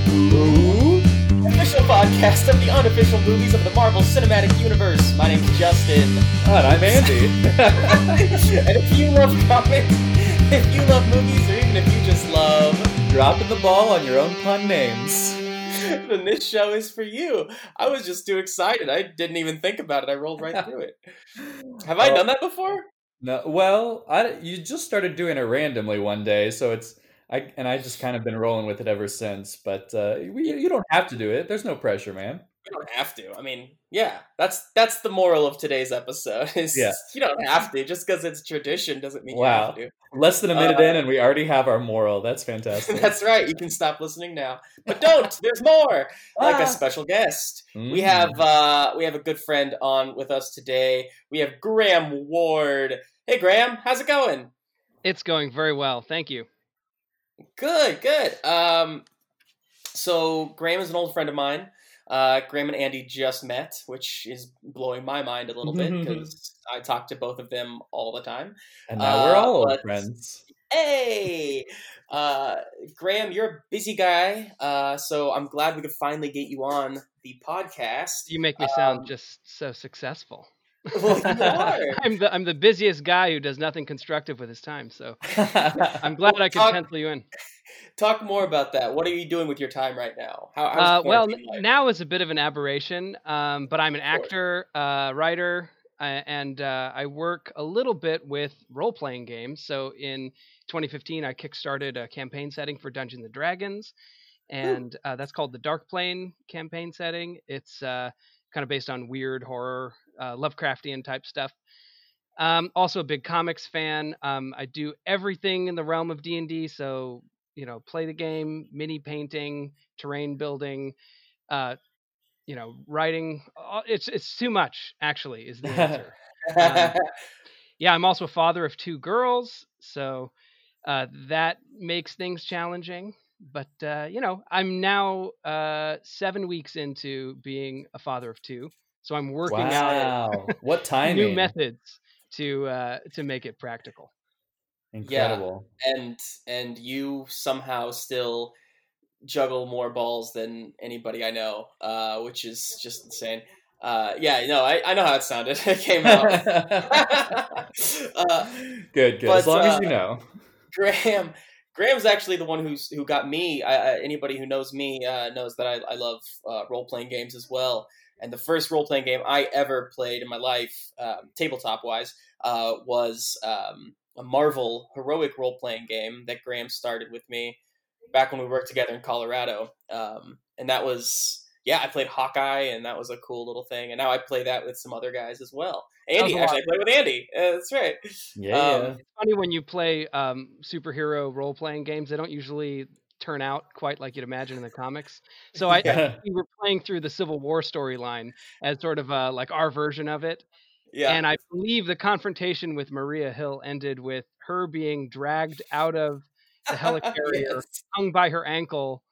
Ooh. Official podcast of the unofficial movies of the Marvel Cinematic Universe. My name's Justin. And I'm Andy. And if you love comics, if you love movies, or even if you just love Dropping the ball on your own pun names. then this show is for you. I was just too excited. I didn't even think about it. I rolled right through it. Have I done that before? No, well, you just started doing it randomly one day, so I just kind of been rolling with it ever since. But you don't have to do it. There's no pressure, man. You don't have to. I mean, yeah, that's the moral of today's episode. Is Yeah. You don't have to. Just because it's tradition doesn't mean you Wow. have to. Less than a minute in, and we already have our moral. That's fantastic. That's right. You can stop listening now, but don't. There's more. Like a special guest. We have a good friend on with us today. We have Graham Ward. Hey, Graham, how's it going? It's going very well, thank you. Good. So Graham is an old friend of mine. Graham and Andy just met, which is blowing my mind a little bit because I talk to both of them all the time. And now we're all old friends. Hey, Graham, you're a busy guy, so I'm glad we could finally get you on the podcast. You make me sound just so successful. Well, you are. I'm the busiest guy who does nothing constructive with his time, so I'm glad I could pencil you in. Talk more about that. What are you doing with your time right now? Well, now is a bit of an aberration, but I'm an actor, writer, and I work a little bit with role-playing games. So in 2015, I kickstarted a campaign setting for Dungeons & Dragons, and that's called the Dark Plane campaign setting. It's kind of based on weird horror, Lovecraftian type stuff. Also a big comics fan. I do everything in the realm of D&D, so play the game, mini painting, terrain building, writing. It's too much, actually, is the answer. Yeah, I'm also a father of 2 girls, so that makes things challenging. But I'm now 7 weeks into being a father of 2, so I'm working out what timing. New methods to make it practical. Incredible. Yeah, and you somehow still juggle more balls than anybody I know, which is just insane. I know how it sounded. It came out. Good. But, as long as you know. Graham's actually the one who got me. Anybody who knows me knows that I love role-playing games as well. And the first role-playing game I ever played in my life, tabletop-wise, was a Marvel heroic role-playing game that Graham started with me back when we worked together in Colorado. And that was, I played Hawkeye, and that was a cool little thing. And now I play that with some other guys as well. Andy, actually, I play with Andy. That's right. Yeah. It's funny when you play superhero role-playing games, they don't usually turn out quite like you'd imagine in the comics. So we were playing through the Civil War storyline as sort of like our version of it. Yeah. And I believe the confrontation with Maria Hill ended with her being dragged out of the helicarrier, hung by her ankle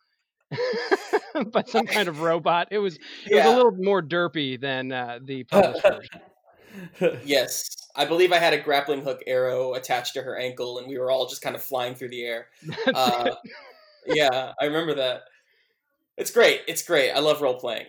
by some kind of robot. It was a little more derpy than the published version. Yes. I believe I had a grappling hook arrow attached to her ankle, and we were all just kind of flying through the air. Yeah, I remember that. It's great. I love role-playing.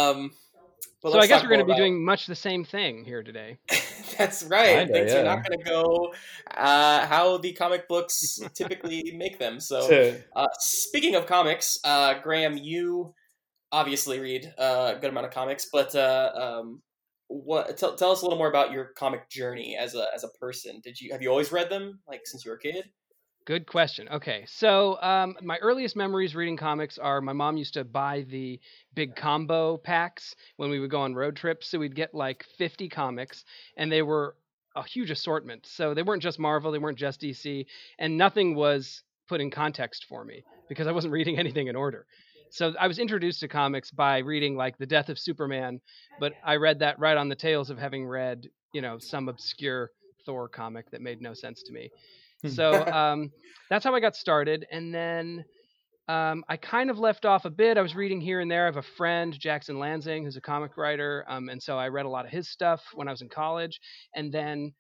So I guess we're going to be doing much the same thing here today. That's right. Things are not going to go how the comic books typically make them. So speaking of comics, Graham, you obviously read a good amount of comics, but tell us a little more about your comic journey as a person. Have you always read them, like since you were a kid? Good question. Okay, so my earliest memories reading comics are my mom used to buy the big combo packs when we would go on road trips. So we'd get like 50 comics, and they were a huge assortment. So they weren't just Marvel, they weren't just DC, and nothing was put in context for me because I wasn't reading anything in order. So I was introduced to comics by reading like The Death of Superman, but I read that right on the tails of having read, some obscure Thor comic that made no sense to me. So that's how I got started. And then I kind of left off a bit. I was reading here and there. I have a friend, Jackson Lansing, who's a comic writer. And so I read a lot of his stuff when I was in college. And then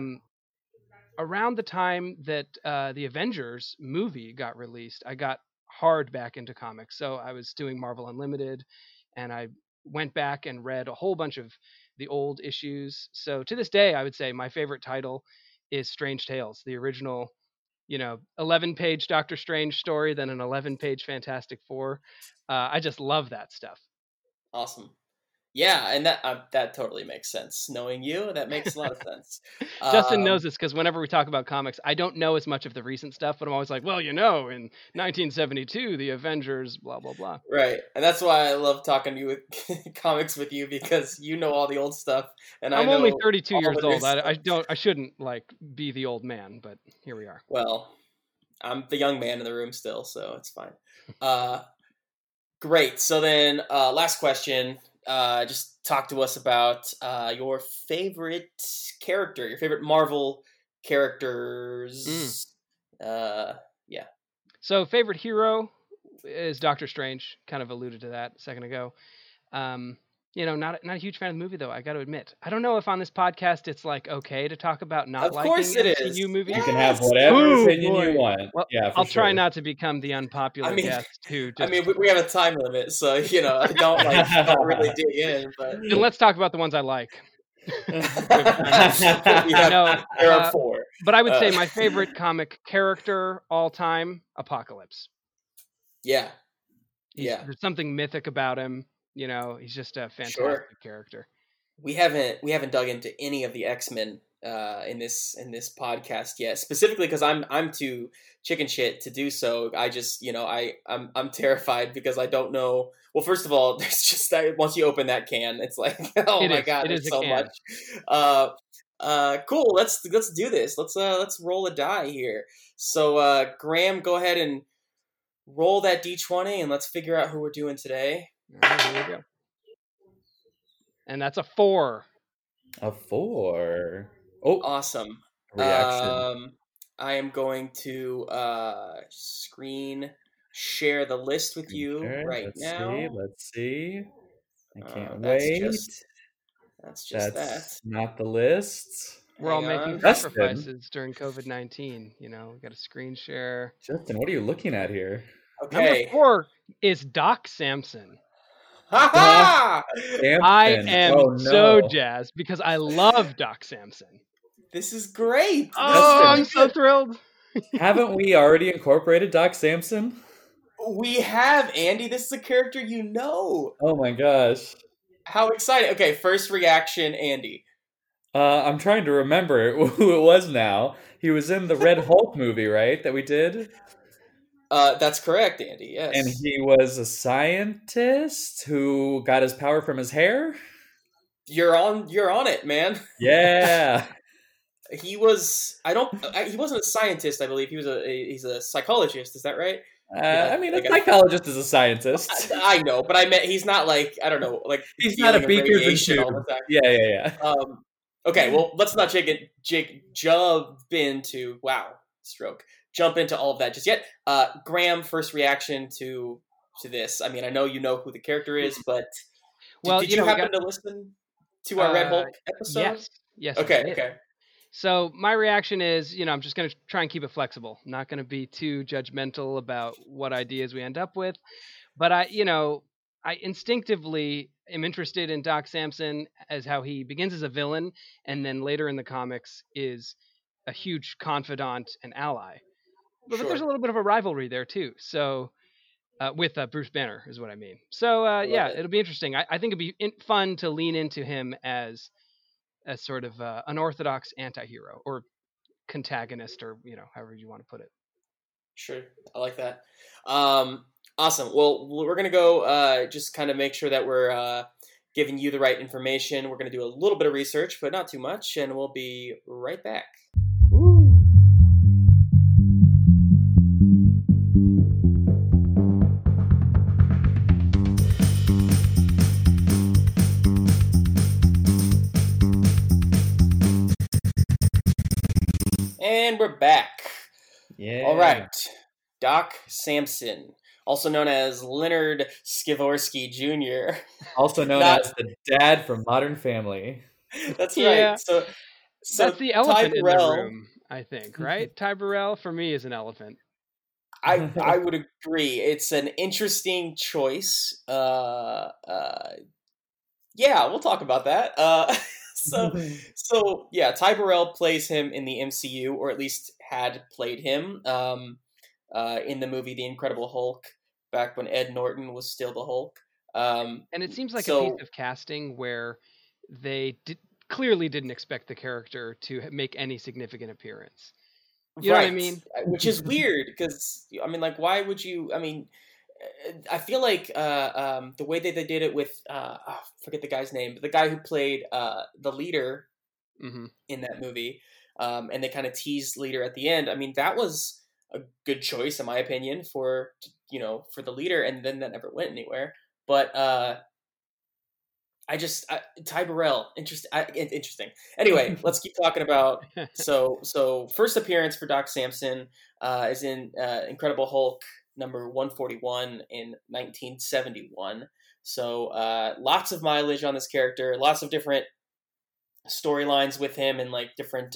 around the time that the Avengers movie got released, I got hard back into comics. So I was doing Marvel Unlimited, and I went back and read a whole bunch of the old issues. So to this day, I would say my favorite title is Strange Tales, the original, 11-page Doctor Strange story, then an 11-page Fantastic Four. I just love that stuff. Awesome. Yeah, and that totally makes sense. Knowing you, that makes a lot of sense. Justin knows this because whenever we talk about comics, I don't know as much of the recent stuff, but I'm always like, well, in 1972, the Avengers, blah, blah, blah. Right, and that's why I love talking to you with comics with you, because you know all the old stuff, and I'm I know only 32 years all the new old. I stuff. shouldn't be the old man, but here we are. Well, I'm the young man in the room still, so it's fine. Great. So then, last question. Just talk to us about your favorite character, your favorite Marvel characters. Yeah. So favorite hero is Doctor Strange. Kind of alluded to that a second ago. Not a huge fan of the movie, though, I got to admit. I don't know if on this podcast it's like okay to talk about not Of liking course it MCU is. movies. You can have whatever opinion boy. you want. Well, Yeah, for I'll try sure. not to become the unpopular guest who just... we have a time limit, so I don't really dig in. But Then let's talk about the ones I like. there are 4. But I would say my favorite comic character all time, Apocalypse. Yeah. There's something mythic about him. He's just a fantastic character. We haven't dug into any of the X-Men in this podcast yet, specifically because I'm too chicken shit to do so. I just I'm terrified because I don't know. Well, first of all, there's just once you open that can, it's like my god, there's so much. Cool. Let's do this. Let's roll a die here. So Graham, go ahead and roll that D20 and let's figure out who we're doing today. All right, here we go. And that's a 4. A 4. Oh, awesome. Reaction. I am going to screen share the list with you now. Let's see. I can't wait. That's just not the list. We're all making sacrifices during COVID-19. We got a screen share. Justin, what are you looking at here? Okay. Number 4 is Doc Samson. Ha-ha! I am so jazzed because I love Doc Samson. This is great. Oh, I'm so thrilled. Haven't we already incorporated Doc Samson? We have, Andy. This is a character you know. Oh my gosh. How exciting. Okay, first reaction, Andy. I'm trying to remember who it was now. He was in the Red Hulk movie, right, that we did? That's correct, Andy, yes. And he was a scientist who got his power from his hair? You're on it, man. Yeah. He wasn't a scientist, I believe. He's a psychologist, is that right? A psychologist is a scientist. I know, but I meant he's not like, I don't know, like he's not a beakers and tube. all the time. Yeah. Okay, well, let's not jump into all of that just yet. Graham, first reaction to this. I mean, I know you know who the character is, but did you happen to listen to our Red Hulk episode? Yes. Okay. So my reaction is, I'm just going to try and keep it flexible. I'm not going to be too judgmental about what ideas we end up with. But I instinctively am interested in Doc Samson as how he begins as a villain and then later in the comics is a huge confidant and ally. But there's a little bit of a rivalry there too. So with Bruce Banner is what I mean. So it'll be interesting. I think it'd be fun to lean into him as sort of unorthodox anti-hero or contagonist or however you want to put it. Sure, I like that. Awesome. Well, we're gonna go just kind of make sure that we're giving you the right information. We're gonna do a little bit of research, but not too much, and we'll be right back. And we're back. Yeah. All right. Doc Samson, also known as Leonard Skivorsky Jr. Also known as the dad from Modern Family. That's right. So that's the elephant in the room, I think, right? Ty Burrell, for me, is an elephant. I would agree. It's an interesting choice. Yeah, we'll talk about that. So yeah, Ty Burrell plays him in the MCU, or at least had played him in the movie The Incredible Hulk, back when Ed Norton was still the Hulk. And it seems like a piece So of casting where they clearly didn't expect the character to make any significant appearance. You know what I mean? Which is weird because I mean, like, why would you? I mean, I feel like the way that they did it with I forget the guy's name, but the guy who played the leader Mm-hmm. in that movie, and they kind of teased leader at the end. I mean, that was a good choice in my opinion for for the leader, and then that never went anywhere. But Ty Burrell, interesting. Anyway, let's keep talking about. So first appearance for Doc Samson is in Incredible Hulk number 141 in 1971. So lots of mileage on this character, lots of different storylines with him, and like different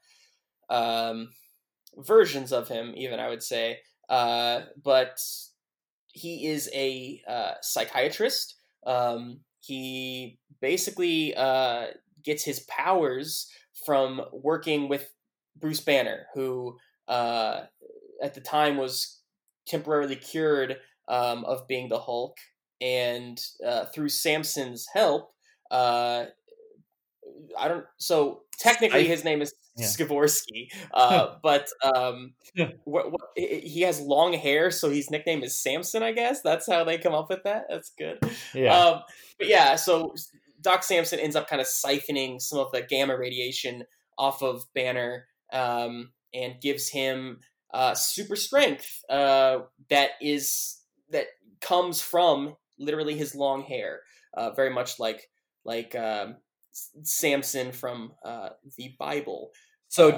versions of him, even I would say. But he is a psychiatrist. He basically gets his powers from working with Bruce Banner, who at the time was temporarily cured of being the Hulk, and through Samson's help, So technically, his name is Skivorsky, but he has long hair, so his nickname is Samson. I guess that's how they come up with that. That's good. Yeah. But yeah, so Doc Samson ends up kind of siphoning some of the gamma radiation off of Banner, and gives him super strength that comes from literally his long hair, very much like Samson from the Bible. So,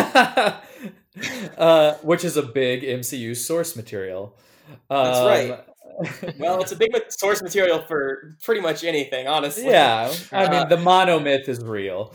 which is a big MCU source material. That's right. Well, it's a big source material for pretty much anything, honestly. Yeah, I mean the monomyth is real.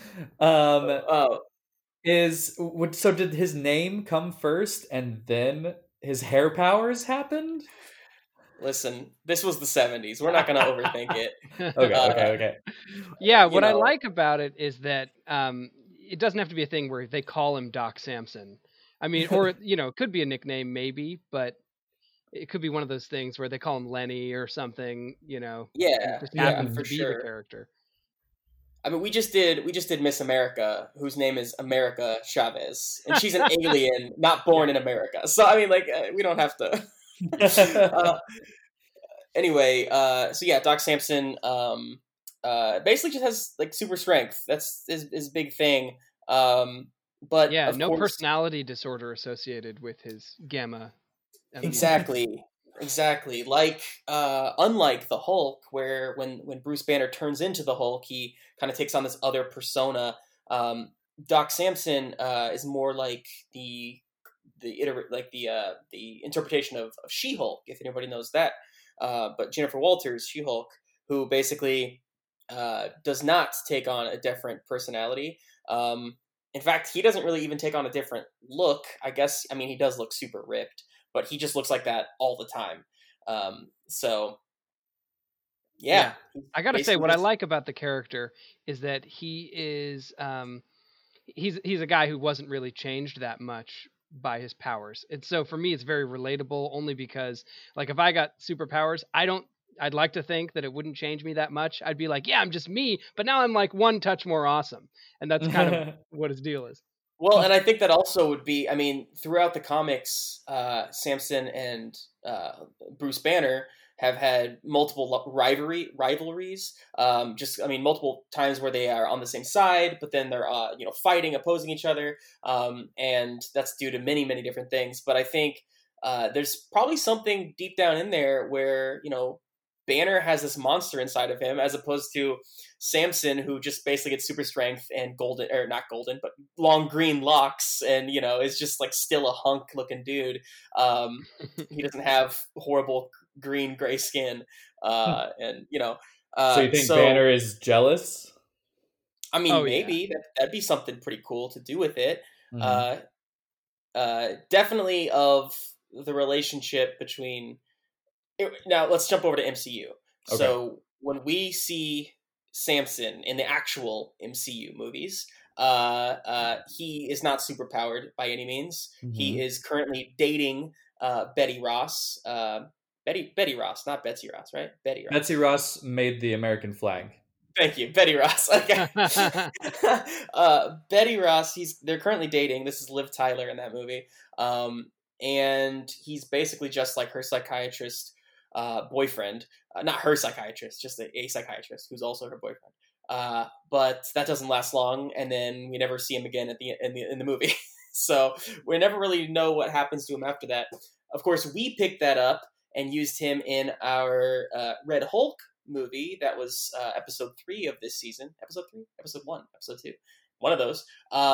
So did his name come first and then his hair powers happened? Listen, this was the 70s. We're not going to overthink it. Okay. Yeah, what I like about it is that it doesn't have to be a thing where they call him Doc Samson. I mean, or it could be a nickname maybe, but it could be one of those things where they call him Lenny or something. Yeah, it just happens for to be sure. the character. I mean, we just did Miss America, whose name is America Chavez, and she's an alien, not born in America. So I mean, like, we don't have to. Anyway, so yeah, Doc Samson basically just has like super strength. That's his big thing. But yeah, of no course, personality disorder associated with his gamma. Exactly. Like, unlike the Hulk, where when Bruce Banner turns into the Hulk, he kind of takes on this other persona. Doc Samson is more like the interpretation of She-Hulk, if anybody knows that. But Jennifer Walters, She-Hulk, who basically does not take on a different personality. In fact, he doesn't really even take on a different look. I mean, he does look super ripped, but he just looks like that all the time. So, yeah. I gotta say, what I like about the character is that he is he's a guy who wasn't really changed that much by his powers. And so for me, it's very relatable, only because, like, if I got superpowers, I'd like to think that it wouldn't change me that much. I'd be like, yeah, I'm just me, but now I'm like one touch more awesome. And that's kind of what his deal is. Well, and I think that also would be, I mean, throughout the comics, Samson and Bruce Banner have had multiple rivalries. Multiple times where they are on the same side, but then they're fighting, opposing each other, and that's due to many, many different things. But I think there's probably something deep down in there where Banner has this monster inside of him, as opposed to Samson, who just basically gets super strength and not golden, but long green locks, and is just like still a hunk looking dude. He doesn't have horrible gray skin, and so you think Banner is jealous? I mean, maybe that'd be something pretty cool to do with it. Mm-hmm. Definitely of the relationship between. Now let's jump over to MCU. Okay. So when we see Samson in the actual MCU movies, he is not superpowered by any means. Mhm. He is currently dating Betty Ross. Betty Ross, not Betsy Ross, right? Betty Ross. Betsy Ross made the American flag. Thank you, Betty Ross. Okay. Betty Ross. They're currently dating. This is Liv Tyler in that movie, and he's basically just like her psychiatrist boyfriend. Not her psychiatrist, just a psychiatrist who's also her boyfriend. But that doesn't last long, and then we never see him again in the movie. So we never really know what happens to him after that. Of course, we picked that up and used him in our Red Hulk movie. That was episode 3 of this season. Episode 3? Episode 1? Episode 2? One of those.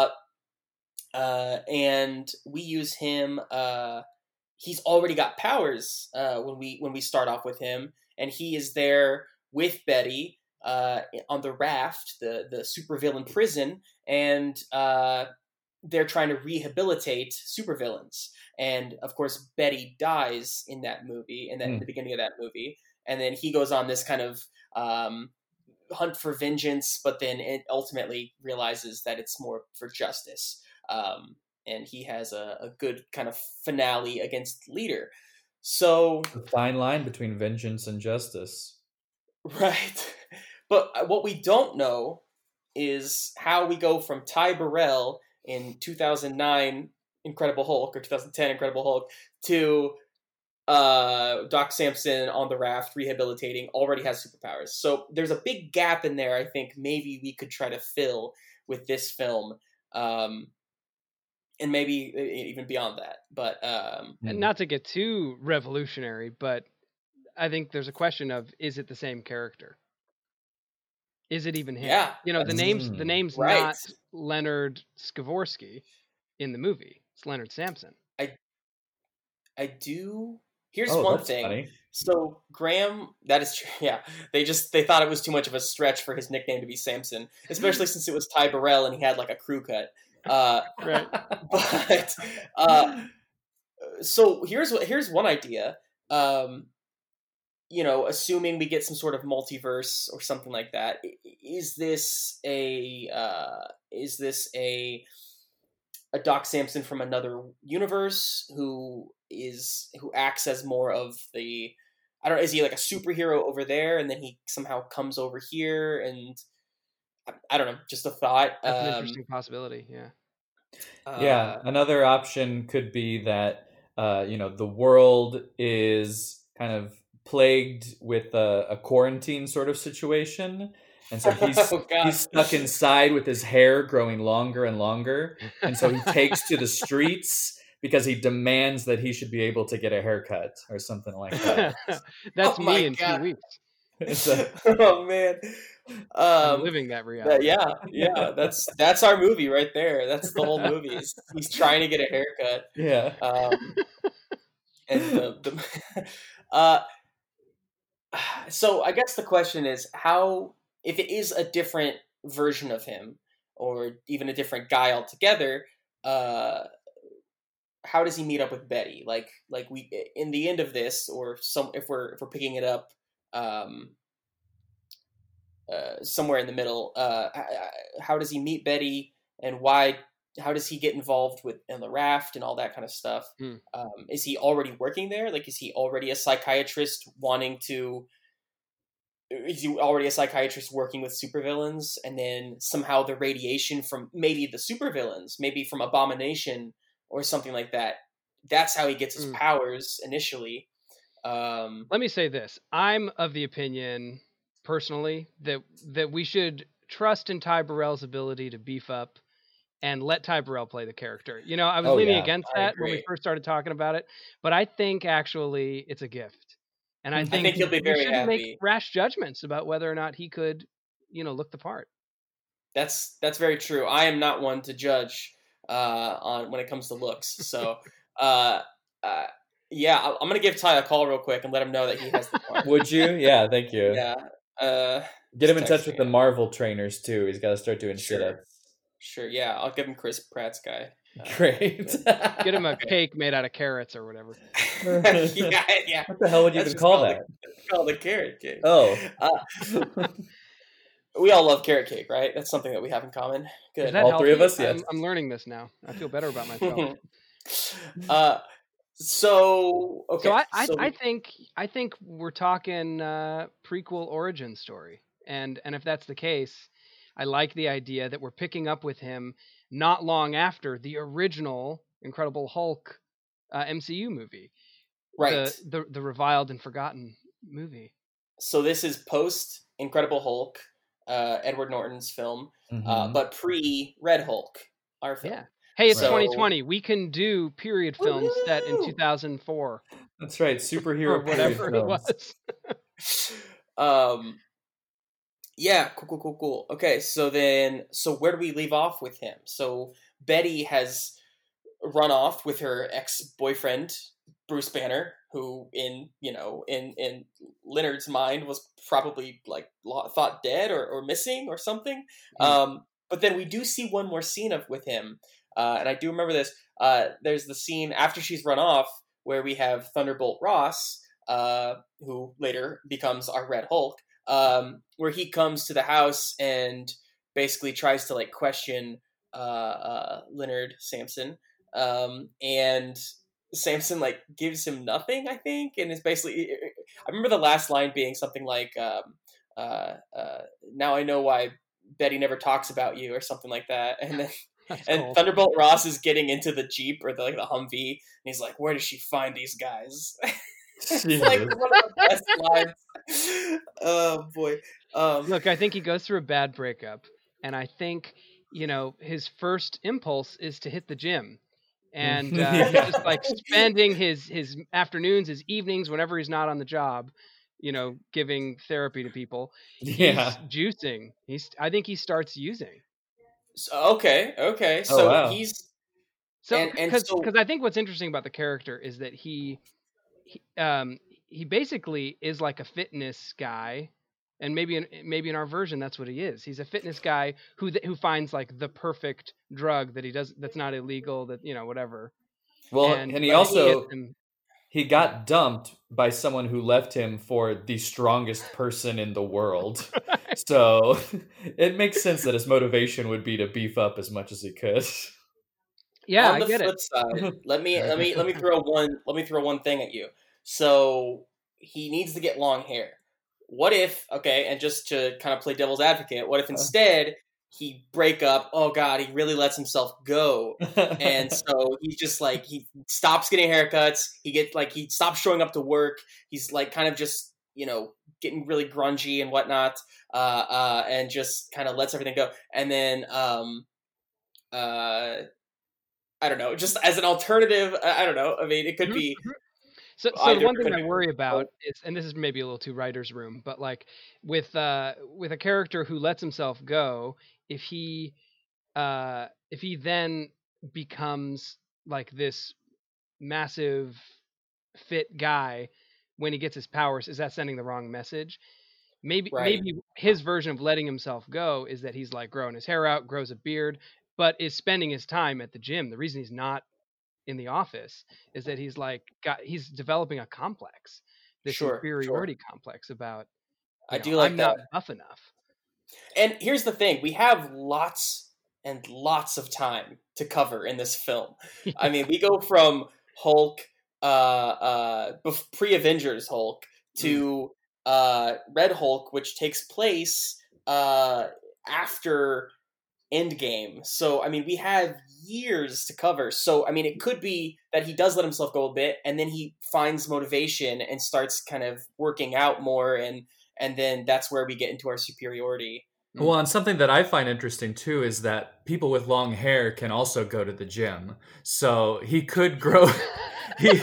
And we use him. He's already got powers when we start off with him, and he is there with Betty on the raft, the supervillain prison, and they're trying to rehabilitate supervillains. And of course, Betty dies in that movie, in the beginning of that movie, and then he goes on this kind of hunt for vengeance, but then it ultimately realizes that it's more for justice. And he has a good kind of finale against Leader. So The fine line between vengeance and justice. right, but what we don't know is how we go from Ty Burrell in 2009 Incredible Hulk or 2010 Incredible Hulk to Doc Samson on the raft rehabilitating, already has superpowers. So there's a big gap in there. I think maybe we could try to fill with this film, and maybe even beyond that. But And not to get too revolutionary, but I think there's a question of, is it the same character? Is it even him? Yeah, the name's right. not Leonard Skavorsky in the movie. It's Leonard Samson. I do. Here's Oh, one that's thing. funny. So Graham, that is true. Yeah, they thought it was too much of a stretch for his nickname to be Samson, especially since it was Ty Burrell and he had like a crew cut. Right. But so here's one idea. Assuming we get some sort of multiverse or something like that, is this a Doc Samson from another universe who acts as more of the, I don't know, is he like a superhero over there and then he somehow comes over here, and I don't know, just a thought. That's an interesting possibility. Yeah. Yeah, another option could be that the world is kind of plagued with a quarantine sort of situation, and so he's he's stuck inside with his hair growing longer and longer, and so he takes to the streets because he demands that he should be able to get a haircut or something like that. That's Oh me my in God. 2 weeks. Oh man. I'm living that reality. Yeah, that's our movie right there. That's the whole movie. He's trying to get a haircut. Yeah. And so I guess the question is, how, if it is a different version of him or even a different guy altogether, how does he meet up with Betty? Like we in the end of this, or if we're picking it up somewhere in the middle, how does he meet Betty, and why? How does he get involved in the raft and all that kind of stuff? Is he already working there? Like, is he already a psychiatrist is he already a psychiatrist working with supervillains, and then somehow the radiation from maybe the supervillains, maybe from Abomination or something like that, that's how he gets his powers initially. Let me say this. I'm of the opinion, personally, that we should trust in Ty Burrell's ability to beef up and let Ty Burrell play the character. I was leaning against that when we first started talking about it, but I think actually it's a gift. And I think he'll be very happy. Make rash judgments about whether or not he could, look the part. That's very true. I am not one to judge on when it comes to looks. So, yeah, I'm gonna give Ty a call real quick and let him know that he has the part. Would you? Yeah, thank you. Yeah. Get him in touch with the Marvel trainers too. He's got to start doing sit-ups. Sure. Yeah, I'll give him Chris Pratt's guy. Great. Get him a cake made out of carrots or whatever. Yeah. What the hell would you That's even just call called that? It's called a carrot cake. Oh. We all love carrot cake, right? That's something that we have in common. Is Good. that All three of healthy? us, yes. I'm learning this now. I feel better about myself. So okay. So I think we're talking prequel origin story, and if that's the case, I like the idea that we're picking up with him not long after the original Incredible Hulk MCU movie, right. the reviled and forgotten movie. So this is post Incredible Hulk, Edward Norton's film, but pre Red Hulk, our film. Yeah. Hey, it's Right. 2020. We can do period films set in 2004. That's right, superhero or whatever period it films. was. Yeah, cool. Okay, so where do we leave off with him? So Betty has run off with her ex-boyfriend Bruce Banner, who in Leonard's mind was probably like thought dead or missing or something. But then we do see one more scene with him, and I do remember this. There's the scene after she's run off where we have Thunderbolt Ross, who later becomes our Red Hulk, where he comes to the house and basically tries to like question Leonard Samson, and Samson like gives him nothing, I think, and is basically. I remember the last line being something like, "Now I know why Betty never talks about you," or something like that, and then. And cool. Thunderbolt Ross is getting into the Jeep or the Humvee, and he's like, "Where does she find these guys?" It's like one of the best lines. Oh boy! Look, I think he goes through a bad breakup, and I think his first impulse is to hit the gym, and he's just like spending his afternoons, his evenings, whenever he's not on the job, giving therapy to people. He's juicing. I think he starts using. Okay. So wow. Because I think what's interesting about the character is that he basically is like a fitness guy, and maybe in our version that's what he is. He's a fitness guy who finds like the perfect drug that he does that's not illegal, that whatever. Well, and he also he got dumped by someone who left him for the strongest person in the world. So it makes sense that his motivation would be to beef up as much as he could. Yeah, on the flip side, let me throw one thing at you. So he needs to get long hair. What if, and just to kind of play devil's advocate, what if instead he break up? Oh God, he really lets himself go, and so he's just like he stops getting haircuts. He stops showing up to work. He's like kind of just getting really grungy and whatnot, and just kind of lets everything go. And then I don't know, just as an alternative. I don't know. I mean, it could be. So the one thing I worry about is, and this is maybe a little too writer's room, but like with a character who lets himself go, if he then becomes like this massive fit guy when he gets his powers, is that sending the wrong message? Maybe his version of letting himself go is that he's like growing his hair out, grows a beard, but is spending his time at the gym. The reason he's not in the office is that he's developing a complex, this inferiority complex about I'm not buff enough. And here's the thing, we have lots and lots of time to cover in this film. I mean, we go from Hulk pre-Avengers Hulk to Red Hulk, which takes place after Endgame. So, I mean, we have years to cover. So, I mean, it could be that he does let himself go a bit, and then he finds motivation and starts kind of working out more, and then that's where we get into our superiority. Well, and something that I find interesting too is that people with long hair can also go to the gym. So he could grow he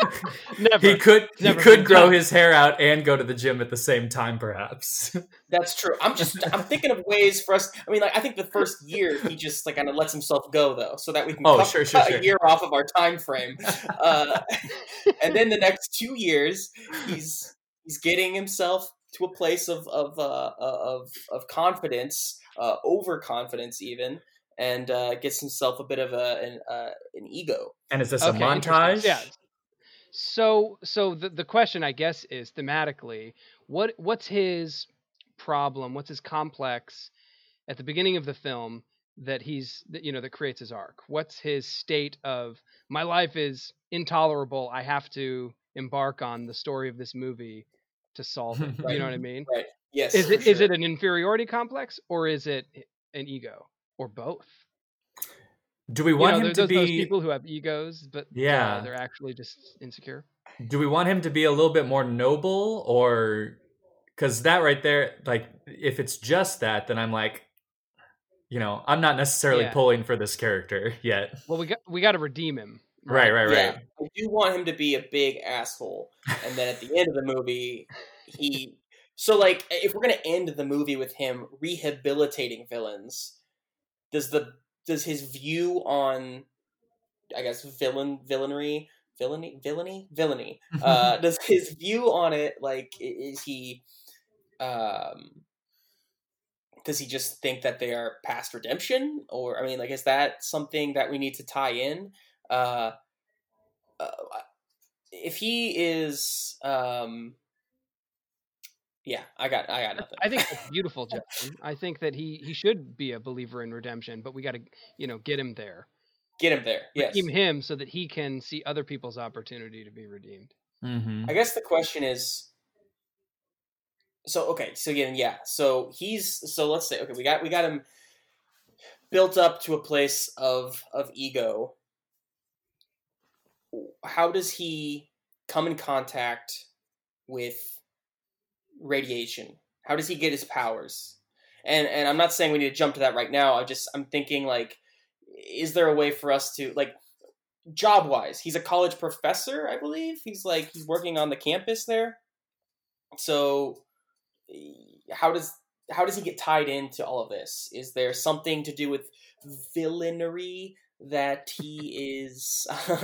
could grow his hair out and go to the gym at the same time, perhaps. That's true. I'm thinking of ways for us. I mean, like, I think the first year he just like kind of lets himself go, though, so that we can cut a year off of our time frame. And then the next 2 years, he's getting himself to a place of confidence, overconfidence even, and gets himself a bit of an ego. And is this Okay, a montage? Yeah. So the question, I guess, is thematically, what's his problem? What's his complex at the beginning of the film that that creates his arc? What's his state of, my life is intolerable, I have to embark on the story of this movie to solve it? You know what I mean? Right. Yes. Is for it an inferiority complex, or is it an ego, or both? Do we want him to be... those people who have egos, but they're actually just insecure? Do we want him to be a little bit more noble, or... Because that right there, like, if it's just that, then I'm like, I'm not necessarily pulling for this character yet. Well, we got to redeem him. Right. Yeah, I do want him to be a big asshole, and then at the end of the movie, So, like, if we're gonna end the movie with him rehabilitating villains, does his view on, I guess, villainy, does his view on it, like, is he, does he just think that they are past redemption? Or, I mean, like, is that something that we need to tie in? If he is, yeah, I got nothing. I think that's beautiful, Justin. I think that he should be a believer in redemption, but we got to, get him there. Get him there, yes. Redeem him so that he can see other people's opportunity to be redeemed. Mm-hmm. I guess the question is, so let's say, okay, we got him built up to a place of ego. How does he come in contact with radiation? How does he get his powers? And I'm not saying we need to jump to that right now. I'm thinking, like, is there a way for us to, like, job wise, he's a college professor, I believe. He's working on the campus there. So how does he get tied into all of this? Is there something to do with villainy that he is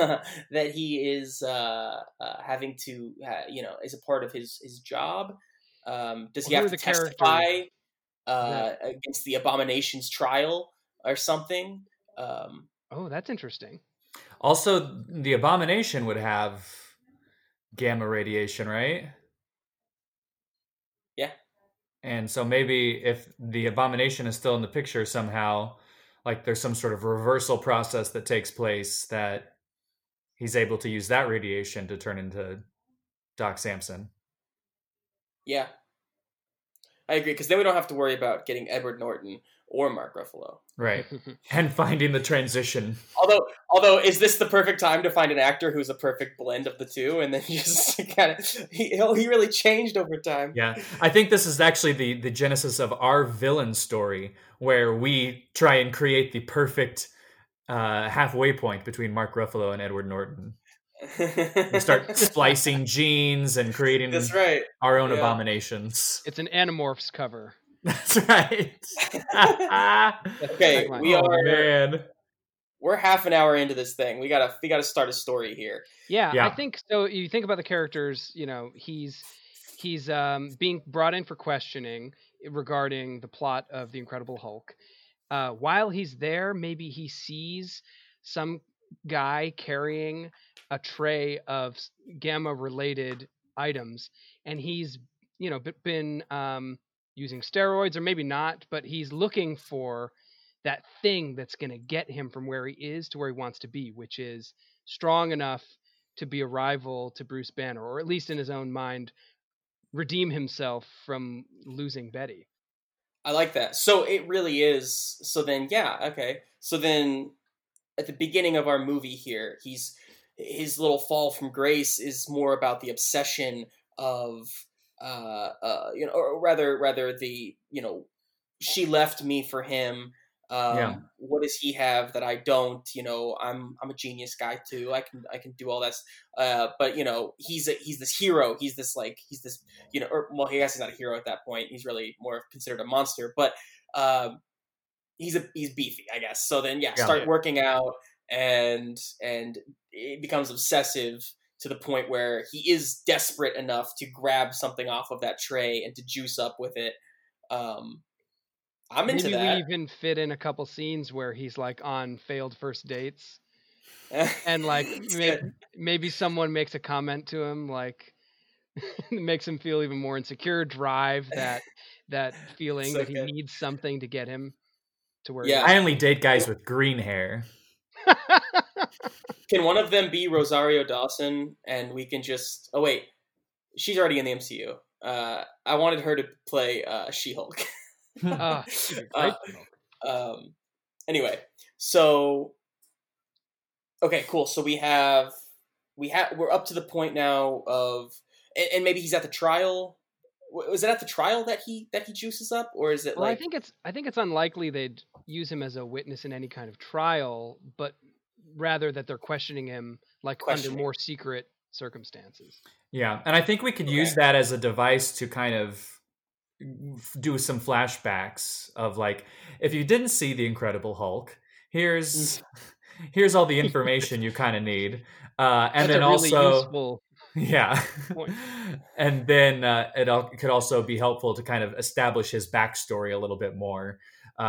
having to is a part of his job? Does he have to testify against the Abomination's trial or something? Oh, that's interesting. Also, the Abomination would have gamma radiation, right? Yeah. And so maybe if the Abomination is still in the picture somehow, like there's some sort of reversal process that takes place that he's able to use that radiation to turn into Doc Samson. Yeah. I agree, because then we don't have to worry about getting Edward Norton or Mark Ruffalo. Right. And finding the transition. Although, is this the perfect time to find an actor who's a perfect blend of the two? And then just kind of, he really changed over time. Yeah. I think this is actually the genesis of our villain story, where we try and create the perfect halfway point between Mark Ruffalo and Edward Norton. We start splicing genes and creating That's right. our own abominations. It's an Animorphs cover. That's right. Okay, man. We're half an hour into this thing. We gotta start a story here. Yeah, I think so. You think about the characters. He's being brought in for questioning regarding the plot of The Incredible Hulk. While he's there, maybe he sees some guy carrying a tray of gamma-related items, and he's been using steroids, or maybe not, but he's looking for that thing that's going to get him from where he is to where he wants to be, which is strong enough to be a rival to Bruce Banner, or at least in his own mind, redeem himself from losing Betty. I like that. So it really is. So then, yeah, okay. So then, at the beginning of our movie here, his little fall from grace is more about the obsession of, or rather the, she left me for him. What does he have that I don't? I'm a genius guy too. I can do all that. But he's this hero. He's this, I guess he's not a hero at that point. He's really more considered a monster. But he's beefy, I guess. So then, start working out, and it becomes obsessive to the point where he is desperate enough to grab something off of that tray and to juice up with it. I'm into Maybe we that. even fit in a couple scenes where he's like on failed first dates, and like maybe someone makes a comment to him like makes him feel even more insecure. Drive that feeling So that he good. needs something to get him to where Yeah. he I only date guys with green hair. is. Can one of them be Rosario Dawson, and we can just? Oh wait, she's already in the MCU. I wanted her to play She-Hulk. She'd be great. um, anyway, so okay, cool. So we're up to the point now of, and maybe he's at the trial. Was it at the trial that he juices up, or is it Well, like? I think it's unlikely they'd use him as a witness in any kind of trial, but rather that they're questioning him like under more secret circumstances. Yeah, and I think we could use that as a device to kind of do some flashbacks of like, if you didn't see the Incredible Hulk, here's all the information you kind of need, and That's then a really also useful yeah, point. and then it could also be helpful to kind of establish his backstory a little bit more,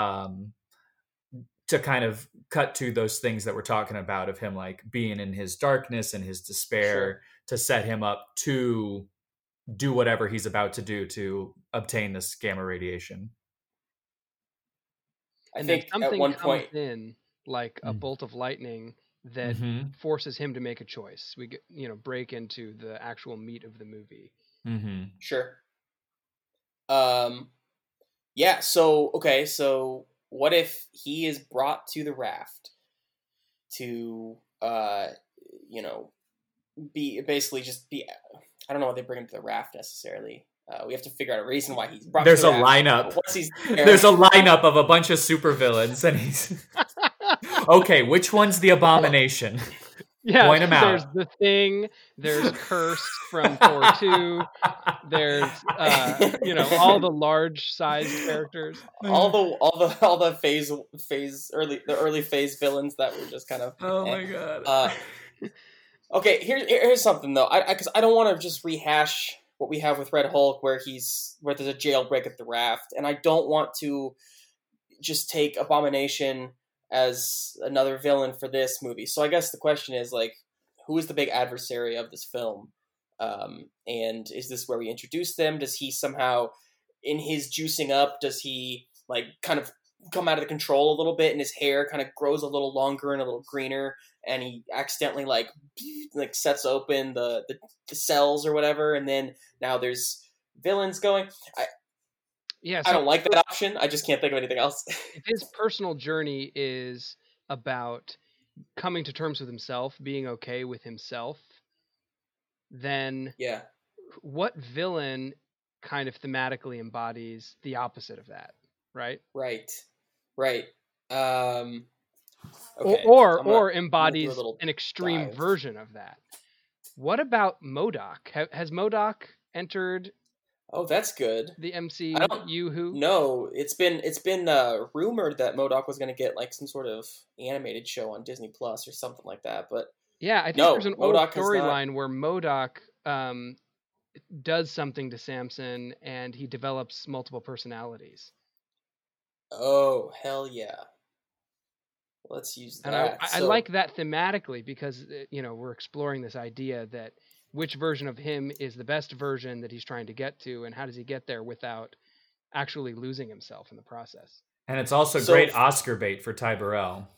to kind of cut to those things that we're talking about of him like being in his darkness and his despair, to set him up to do whatever he's about to do to obtain this gamma radiation. I And think then something at one comes point, in like a bolt of lightning that Mm-hmm. forces him to make a choice. We get, break into the actual meat of the movie. Mm-hmm. sure. Yeah. So okay. So what if he is brought to the raft to, be basically just be? I don't know why they bring him to the raft necessarily. We have to figure out a reason why he's brought. There's to a the raft. lineup. Once he's there, There's a lineup of a bunch of supervillains, and he's okay. Which one's the Abomination? Yeah, Point him there's out. the Thing. There's Cursed from Thor 2. There's all the large sized characters. all the early phase villains that were just kind of. Oh my god. Okay, here's something though. Because I don't want to just rehash what we have with Red Hulk, where there's a jailbreak at the raft, and I don't want to just take Abomination as another villain for this movie. So I guess the question is like, who is the big adversary of this film? And is this where we introduce them? Does he somehow, in his juicing up, does he like kind of come out of the control a little bit, and his hair kind of grows a little longer and a little greener, and he accidentally like sets open the cells or whatever, and then now there's villains going. Yeah, I don't like that option. I just can't think of anything else. If his personal journey is about coming to terms with himself, being okay with himself, then Yeah. what villain kind of thematically embodies the opposite of that, right? Right. Okay. Or embodies an extreme dive. version of that. What about MODOK? Has MODOK entered? Oh, that's good. The MCU who? No, it's been rumored that MODOK was going to get like some sort of animated show on Disney Plus or something like that, but yeah, I think there's an old storyline where MODOK does something to Samson and he develops multiple personalities. Oh, hell yeah. Let's use that. And I like that thematically because, we're exploring this idea that which version of him is the best version that he's trying to get to, and how does he get there without actually losing himself in the process. And it's also great Oscar bait for Ty Burrell.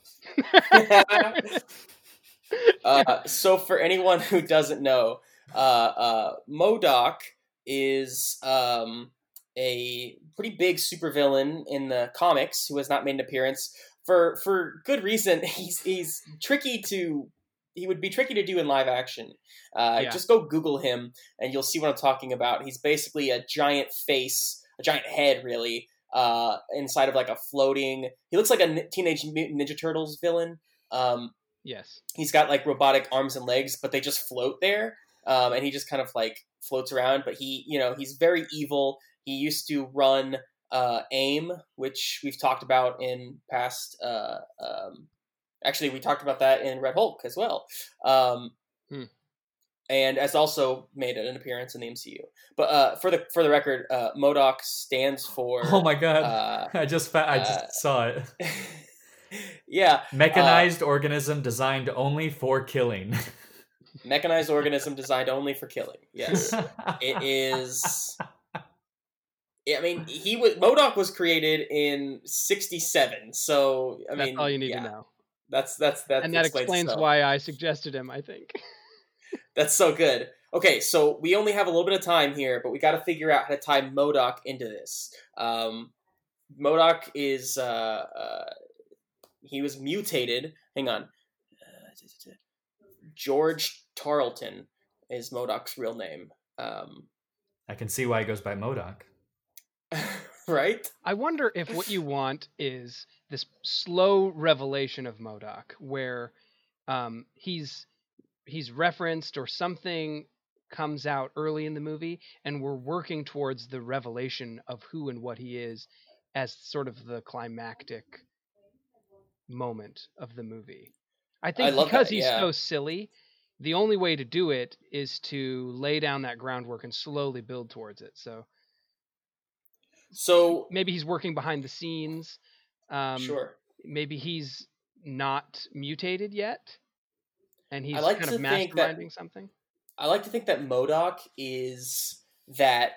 So for anyone who doesn't know, MODOK is a pretty big supervillain in the comics who has not made an appearance for good reason. He's tricky to. He would be tricky to do in live action. Just go Google him and you'll see what I'm talking about. He's basically a giant face, a giant head, really, inside of like a floating. He looks like a Teenage Mutant Ninja Turtles villain. Yes. He's got like robotic arms and legs, but they just float there, and he just kind of like floats around. But he's very evil. He used to run AIM, which we've talked about in past. Actually, we talked about that in Red Hulk as well. and has also made an appearance in the MCU. But for the record, MODOK stands for. Oh my god! I just saw it. Yeah, mechanized organism designed only for killing. Mechanized organism designed only for killing. Yes, it is. I mean, MODOK was created in '67, so I mean, that's all you need to know. That and that explains why I suggested him, I think. That's so good. Okay, so we only have a little bit of time here, but we got to figure out how to tie MODOK into this. MODOK is he was mutated. Hang on, George Tarleton is MODOK's real name. I can see why he goes by MODOK. Right? I wonder if what you want is this slow revelation of MODOK, where he's referenced or something comes out early in the movie, and we're working towards the revelation of who and what he is as sort of the climactic moment of the movie. I think because he's so silly, the only way to do it is to lay down that groundwork and slowly build towards it. So maybe he's working behind the scenes. Sure. Maybe he's not mutated yet, and he's kind of masterminding something. I like to think that MODOK is that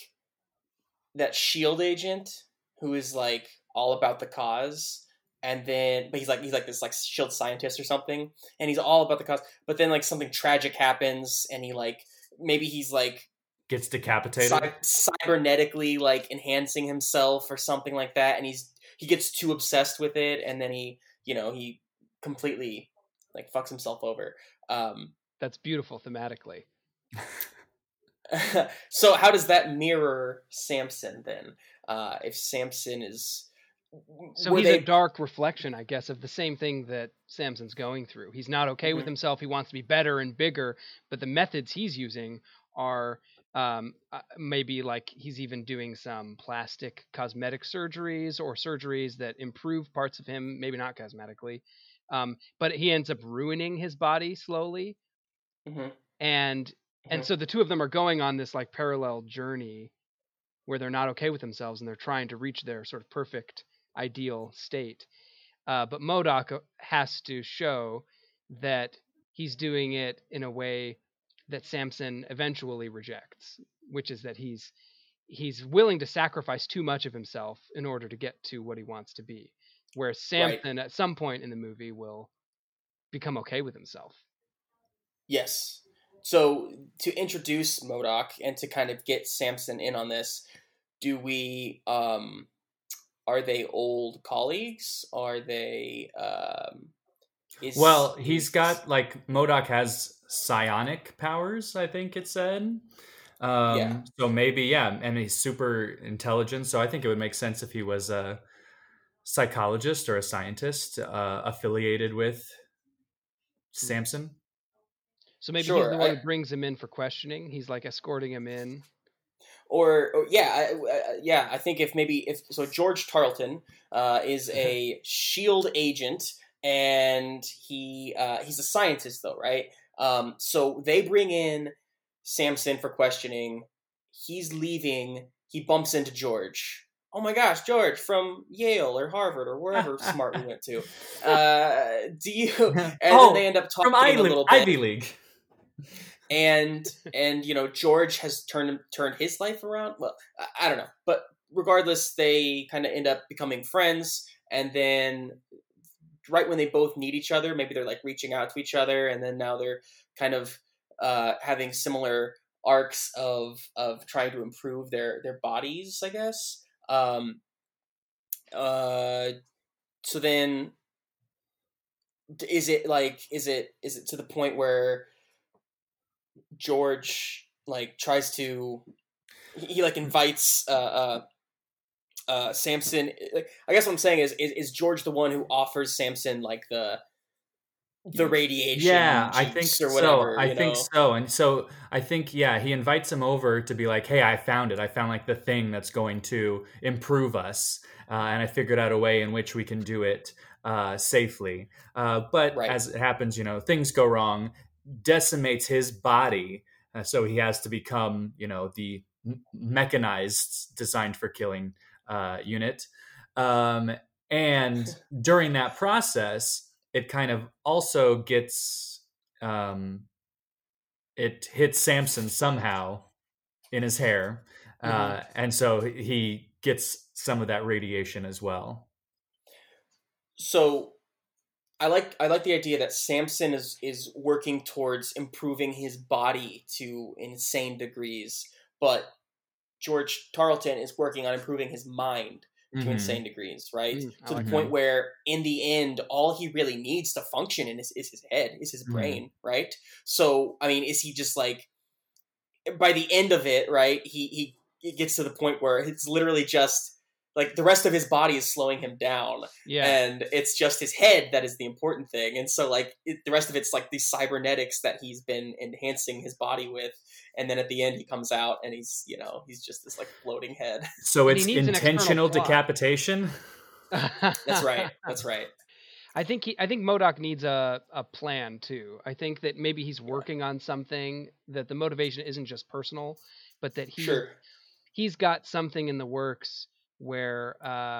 SHIELD agent who is like all about the cause, and then but he's like this like SHIELD scientist or something, and he's all about the cause. But then like something tragic happens, and maybe he's like gets decapitated, cybernetically like enhancing himself or something like that, and he gets too obsessed with it, and then he completely like fucks himself over. That's beautiful thematically. So how does that mirror Samson then? If Samson is he's a dark reflection, I guess, of the same thing that Samson's going through. He's not okay with himself. He wants to be better and bigger, but the methods he's using are maybe like he's even doing some plastic cosmetic surgeries or surgeries that improve parts of him, maybe not cosmetically, but he ends up ruining his body slowly. And so the two of them are going on this like parallel journey where they're not okay with themselves and they're trying to reach their sort of perfect ideal state. But MODOK has to show that he's doing it in a way that Samson eventually rejects, which is that he's willing to sacrifice too much of himself in order to get to what he wants to be. Whereas Samson at some point in the movie will become okay with himself. Yes. So to introduce MODOK and to kind of get Samson in on this, do we are they old colleagues? Are they he's got like MODOK has psionic powers, I think it said. So maybe, and he's super intelligent. So I think it would make sense if he was a psychologist or a scientist affiliated with Samson. So maybe he's the one who brings him in for questioning. He's like escorting him in. I think if George Tarleton is a SHIELD agent, and he's a scientist though, right? So they bring in Samson for questioning. He's leaving. He bumps into George. Oh my gosh, George from Yale or Harvard or wherever smart we went to. Then they end up talking a little bit. Ivy League. And George has turned his life around. Well, I don't know, but regardless, they kind of end up becoming friends. And then, right when they both need each other, maybe they're like reaching out to each other, and then now they're kind of having similar arcs of trying to improve their bodies, I guess. So then, is it to the point where George like tries to he like invites Samson? I guess what I'm saying is George the one who offers Samson like the radiation? Yeah, I think so. I think so. And so I think he invites him over to be like, hey, I found it. I found like the thing that's going to improve us, and I figured out a way in which we can do it safely. But as it happens, things go wrong. decimates his body. So he has to become, the mechanized, designed for killing unit. And during that process, it kind of also gets, it hits Samson somehow in his hair. And so he gets some of that radiation as well. So I like the idea that Samson is working towards improving his body to insane degrees, but George Tarleton is working on improving his mind to insane degrees, right? To the point where, in the end, all he really needs to function in is his head, is his brain, right? So, I mean, is he just like, by the end of it, right, he gets to the point where it's literally just, like, the rest of his body is slowing him down, and it's just his head that is the important thing. And so, like, the rest of it's like these cybernetics that he's been enhancing his body with, and then at the end he comes out and he's just this like floating head. So it's intentional decapitation. That's right. I think MODOK needs a plan too. I think that maybe he's working on something, that the motivation isn't just personal, but that he's got something in the works where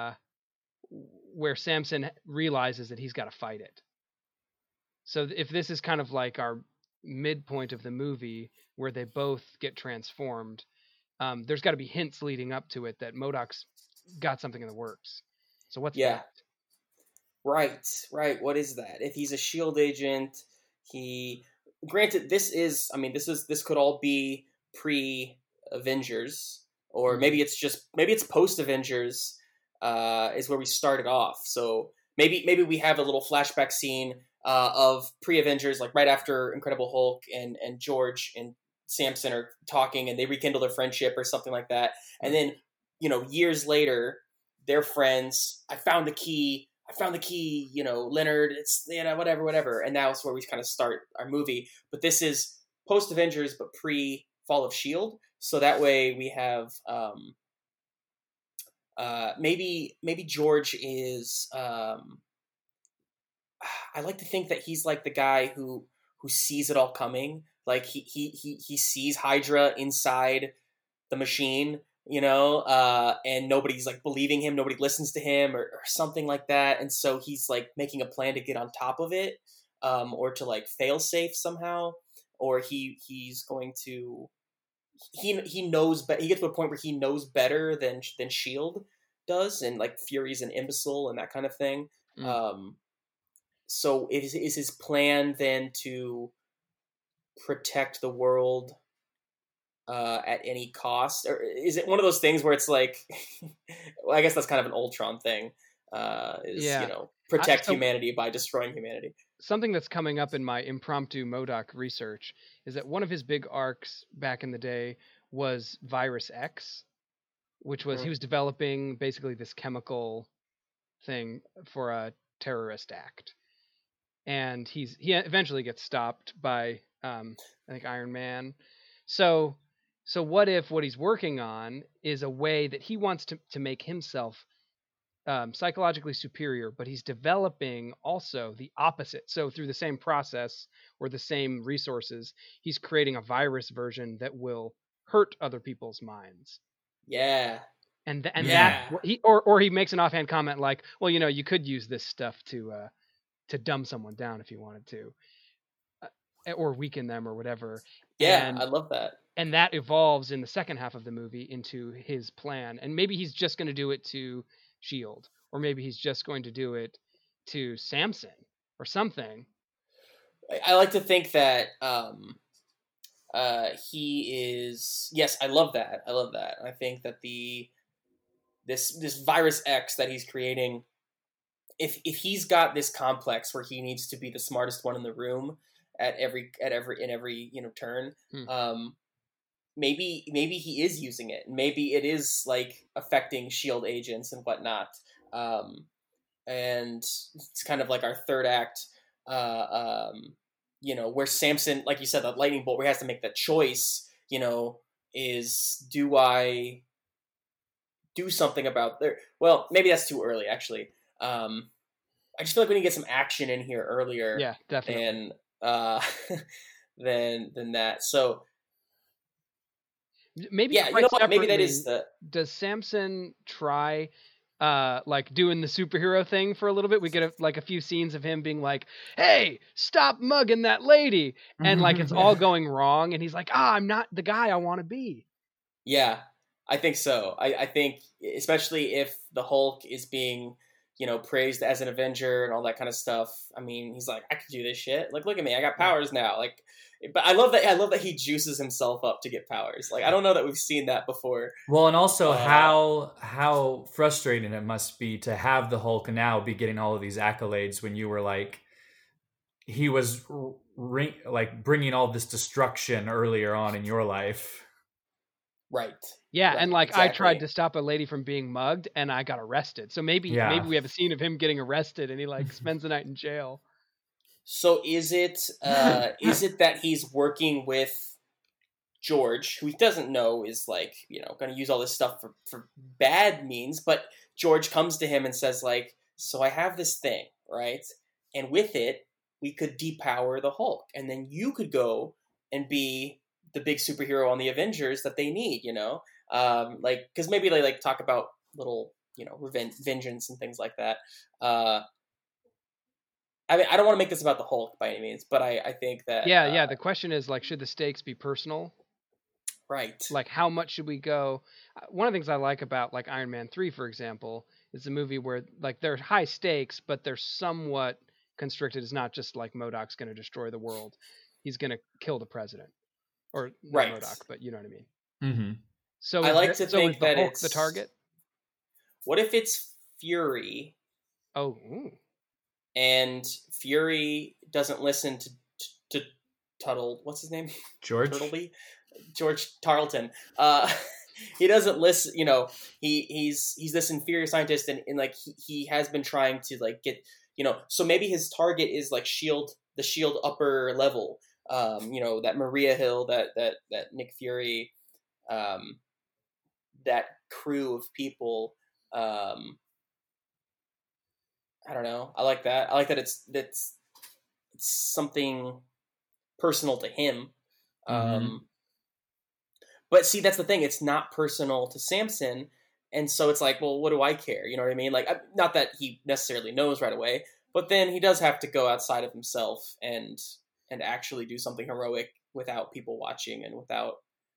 Samson realizes that he's got to fight it. So if this is kind of like our midpoint of the movie where they both get transformed, there's got to be hints leading up to it that MODOK's got something in the works. So what's that? Right. What is that? If he's a SHIELD agent, granted, this could all be pre-Avengers, or maybe it's post-Avengers, is where we started off. So maybe we have a little flashback scene of pre-Avengers, like right after Incredible Hulk and George and Samson are talking and they rekindle their friendship or something like that. And then, years later, they're friends. I found the key, Leonard, it's, whatever. And now it's where we kind of start our movie. But this is post-Avengers, but pre-Fall of S.H.I.E.L.D. So that way we have, maybe George is, I like to think that he's like the guy who sees it all coming. Like he sees Hydra inside the machine, and nobody's like believing him, nobody listens to him or something like that. And so he's like making a plan to get on top of it, or to like fail safe somehow, or he's going to, he knows, but he gets to a point where he knows better than S.H.I.E.L.D. does, and like Fury's an imbecile and that kind of thing. So is his plan then to protect the world at any cost, or is it one of those things where it's like, well, I guess that's kind of an Ultron thing, protect humanity by destroying humanity. Something that's coming up in my impromptu MODOK research is that one of his big arcs back in the day was Virus X, which was he was developing basically this chemical thing for a terrorist act. And he eventually gets stopped by I think Iron Man. So what if what he's working on is a way that he wants to make himself psychologically superior, but he's developing also the opposite. So through the same process or the same resources, he's creating a virus version that will hurt other people's minds. Yeah. And that he makes an offhand comment like, well, you could use this stuff to dumb someone down if you wanted to, or weaken them or whatever. Yeah, I love that. And that evolves in the second half of the movie into his plan. And maybe he's just going to do it to S.H.I.E.L.D., or maybe he's just going to do it to Samson or something. I like to think that he is. Yes, I love that. I think that this Virus X that he's creating, if he's got this complex where he needs to be the smartest one in the room at every turn, maybe he is using it. Maybe it is like affecting S.H.I.E.L.D. agents and whatnot. And it's kind of like our third act, where Samson, like you said, that lightning bolt, where he has to make that choice, is, do I do something about there? Well, maybe that's too early, actually. I just feel like we need to get some action in here earlier. Yeah, definitely. And than that. So Maybe yeah, you know what? Maybe that is the. Does Samson try like doing the superhero thing for a little bit? We get a few scenes of him being like, "Hey, stop mugging that lady," and like it's all going wrong, and he's like, I'm not the guy I want to be. Yeah, I think so. I think especially if the Hulk is being, praised as an Avenger and all that kind of stuff. I mean, he's like, I can do this shit. Like, look at me, I got powers now. Like, but I love that. I love that he juices himself up to get powers. Like, I don't know that we've seen that before. Well, and also how frustrating it must be to have the Hulk now be getting all of these accolades when you were like, he was like bringing all this destruction earlier on in your life. Right. Yeah, right, and like exactly. I tried to stop a lady from being mugged, and I got arrested. So maybe we have a scene of him getting arrested, and he like spends the night in jail. So is it that he's working with George, who he doesn't know is like, going to use all this stuff for bad means, but George comes to him and says like, so I have this thing, right? And with it, we could depower the Hulk, and then you could go and be the big superhero on the Avengers that they need, like, because maybe they like talk about little, vengeance and things like that. I mean, I don't want to make this about the Hulk by any means, but I think that... Yeah, the question is, like, should the stakes be personal? Right. Like, how much should we go... One of the things I like about, like, Iron Man 3, for example, is a movie where, like, they're high stakes, but they're somewhat constricted. It's not just, like, MODOK's going to destroy the world. He's going to kill the president. Or not right. MODOK, but you know what I mean. Mm-hmm. So I like to think that Hulk it's... the target? What if it's Fury... Oh, ooh. And Fury doesn't listen to Tuttle. What's his name? George Tarleton. He doesn't listen. He's this inferior scientist, and like he has been trying to like get. So maybe his target is like the Shield upper level. That Maria Hill, that Nick Fury, that crew of people. I don't know. I like that. I like that it's something personal to him. Mm-hmm. But see, that's the thing. It's not personal to Samson. And so it's like, well, what do I care? You know what I mean? Like, not that he necessarily knows right away, but then he does have to go outside of himself and actually do something heroic without people watching and without,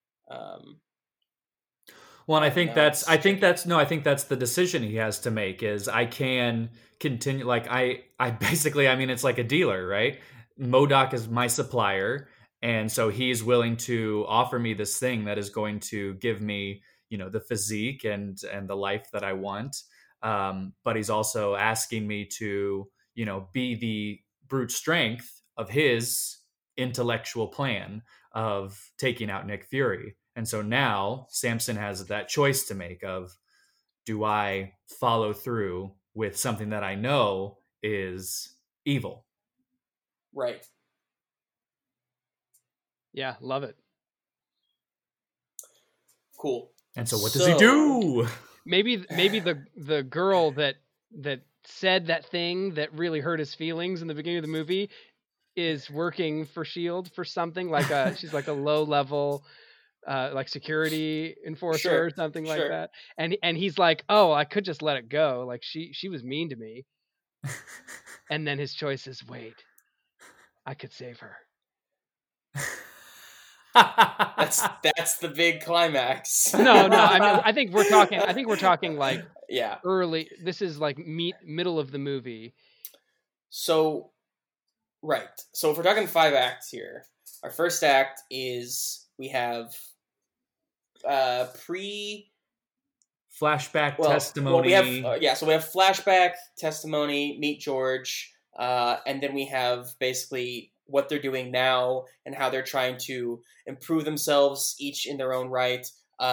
well, and I think that's the decision he has to make is I can continue. Like I basically, I mean, it's like a dealer, right? MODOK is my supplier. And so he's willing to offer me this thing that is going to give me, the physique and the life that I want. But he's also asking me to, be the brute strength of his intellectual plan of taking out Nick Fury. And so now Samson has that choice to make of, do I follow through with something that I know is evil? Right. Yeah, love it. Cool. And so what does he do? Maybe the girl that said that thing that really hurt his feelings in the beginning of the movie is working for S.H.I.E.L.D. for something like she's like a low level like security enforcer or something like that. And he's like, oh, I could just let it go. Like she was mean to me. And then his choice is, wait, I could save her. That's the big climax. No. I mean, I think we're talking like yeah, early. This is like middle of the movie. So, right. So if we're talking 5 acts here, our first act is we have flashback testimony. Well, we have so we have flashback testimony, meet George, and then we have basically what they're doing now and how they're trying to improve themselves, each in their own right.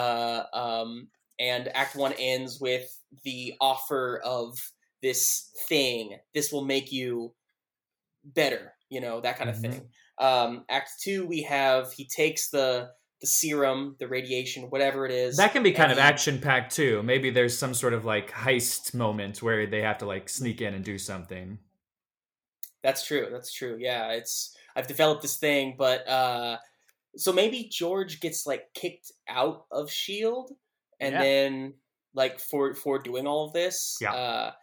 And Act 1 ends with the offer of this thing. This will make you better, that kind of thing. Act 2, he takes the serum, the radiation, whatever it is. That can be kind of action-packed too. Maybe there's some sort of like heist moment where they have to like sneak in and do something. That's true. That's true. Yeah, I've developed this thing, but so maybe George gets like kicked out of Shield, and Yeah. then like for doing all of this, Yeah.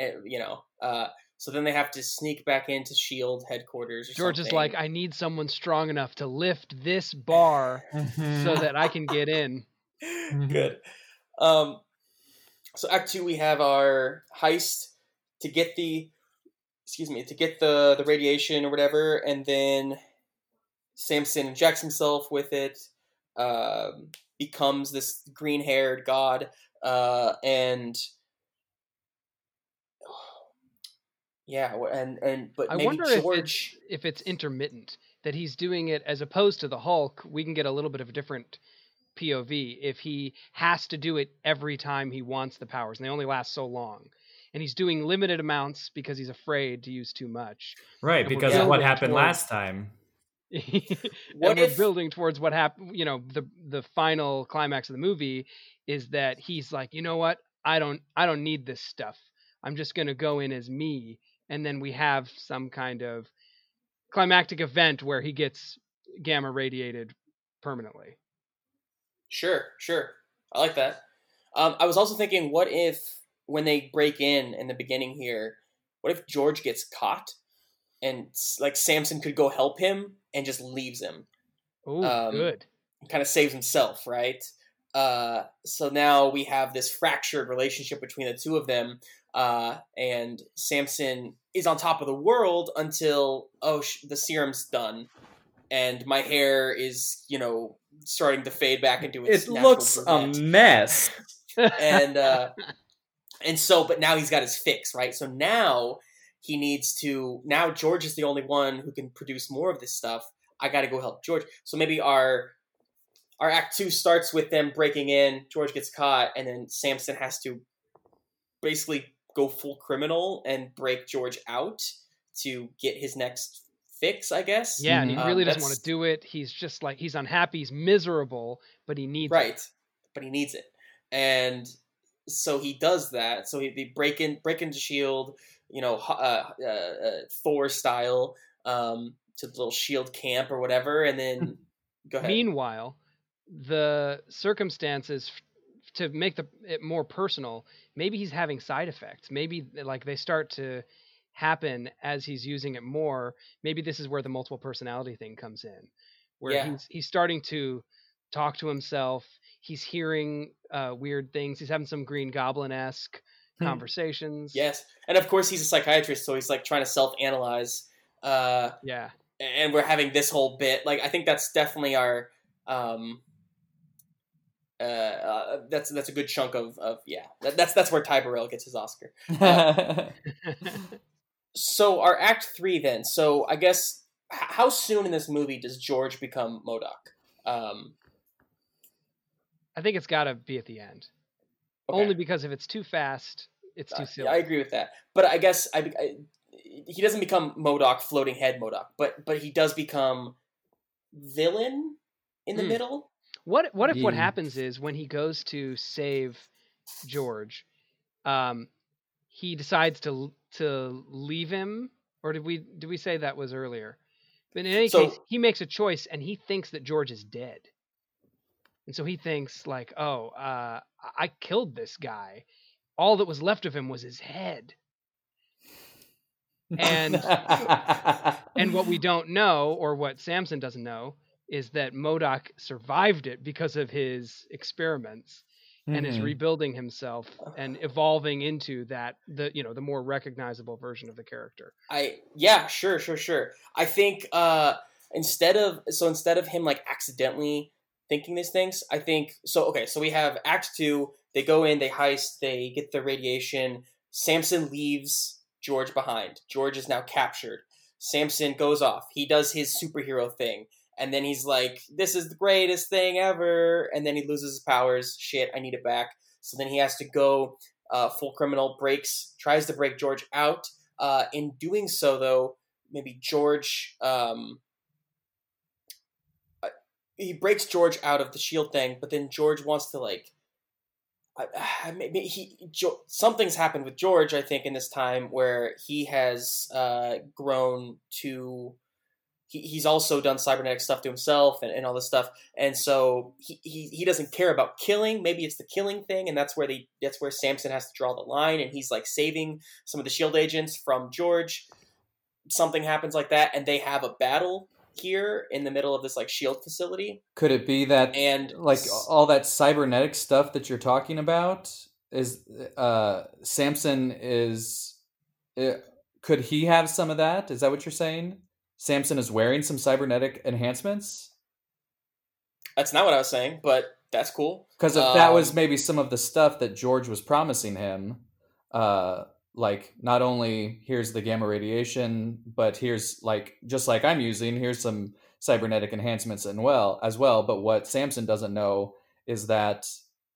so then they have to sneak back into Shield headquarters or George something. is like, I need someone strong enough to lift this bar so that I can get in. Good. So Act 2, we have our heist to get the radiation or whatever, and then Samson injects himself with it, becomes this green-haired god, and but I maybe wonder George. if it's intermittent, that he's doing it as opposed to the Hulk. We can get a little bit of a different POV if he has to do it every time he wants the powers, and they only last so long. And he's doing limited amounts because he's afraid to use too much. Right, And we're because of what building happened towards- last time. What and we're if building towards what happened. You know, the final climax of the movie is that he's like, you know what? I don't need this stuff. I'm just gonna go in as me, and then we have some kind of climactic event where he gets gamma radiated permanently. Sure, I like that. I was also thinking, what if when they break in the beginning here, what if George gets caught, and like Samson could go help him and just leaves him? Oh, good. Kind of saves himself, right? So now we have this fractured relationship between the two of them, and Samson is on top of the world until the serum's done, and my hair is starting to fade back into its It natural looks a brunette. mess. And so, but now he's got his fix, right? So now he needs to. Now George is the only one who can produce more of this stuff. I got to go help George. So maybe our Act 2 starts with them breaking in. George gets caught, and then Samson has to basically go full criminal and break George out to get his next fix, I guess. Yeah, and he really doesn't want to do it. He's just like, he's unhappy, he's miserable, but he needs it. But he needs it. And so he does that. So they break into Shield, Thor style, to the little Shield camp or whatever, and then go ahead. Meanwhile, the circumstances to make it more personal, maybe he's having side effects. Maybe like they start to happen as he's using it more. Maybe this is where the multiple personality thing comes in, where he's starting to talk to himself. He's hearing weird things. He's having some Green Goblin-esque conversations. Yes, and of course he's a psychiatrist, so he's like trying to self-analyze. Yeah, and we're having this whole bit. Like, I think that's definitely our. That's a good chunk of That's where Ty Burrell gets his Oscar. So our Act 3 then. So I guess how soon in this movie does George become MODOK? I think it's got to be at the end. Okay. Only because if it's too fast, it's too silly. Yeah, I agree with that. But I guess he doesn't become MODOK, floating head MODOK, but he does become villain in the middle. What if what happens is when he goes to save George, he decides to leave him, or did we say that was earlier? But in any case, he makes a choice and he thinks that George is dead. And so he thinks like, I killed this guy. All that was left of him was his head. And what we don't know, or what Samson doesn't know, is that MODOK survived it because of his experiments and is rebuilding himself and evolving into that, the more recognizable version of the character. Sure. I think instead of him like accidentally thinking these things, I think so. Okay, so we have Act 2. They go in, they heist, they get the radiation. Samson leaves George behind. George is now captured. Samson goes off. He does his superhero thing. And then he's like, this is the greatest thing ever. And then he loses his powers. Shit, I need it back. So then he has to go full criminal, tries to break George out. In doing so, though, maybe George... he breaks George out of the shield thing, but then George wants to, like... something's happened with George, I think, in this time where he has grown to. He's also done cybernetic stuff to himself and all this stuff, and so he doesn't care about killing. Maybe it's the killing thing, and that's where Samson has to draw the line, and he's like saving some of the Shield agents from George. Something happens like that, and they have a battle here in the middle of this like Shield facility. Could it be that And like all that cybernetic stuff that you're talking about is Samson is? Could he have some of that? Is that what you're saying? Samson is wearing some cybernetic enhancements? That's not what I was saying, but that's cool. Because if that was maybe some of the stuff that George was promising him, like not only here's the gamma radiation, but here's like just like I'm using, here's some cybernetic enhancements as well. But what Samson doesn't know is that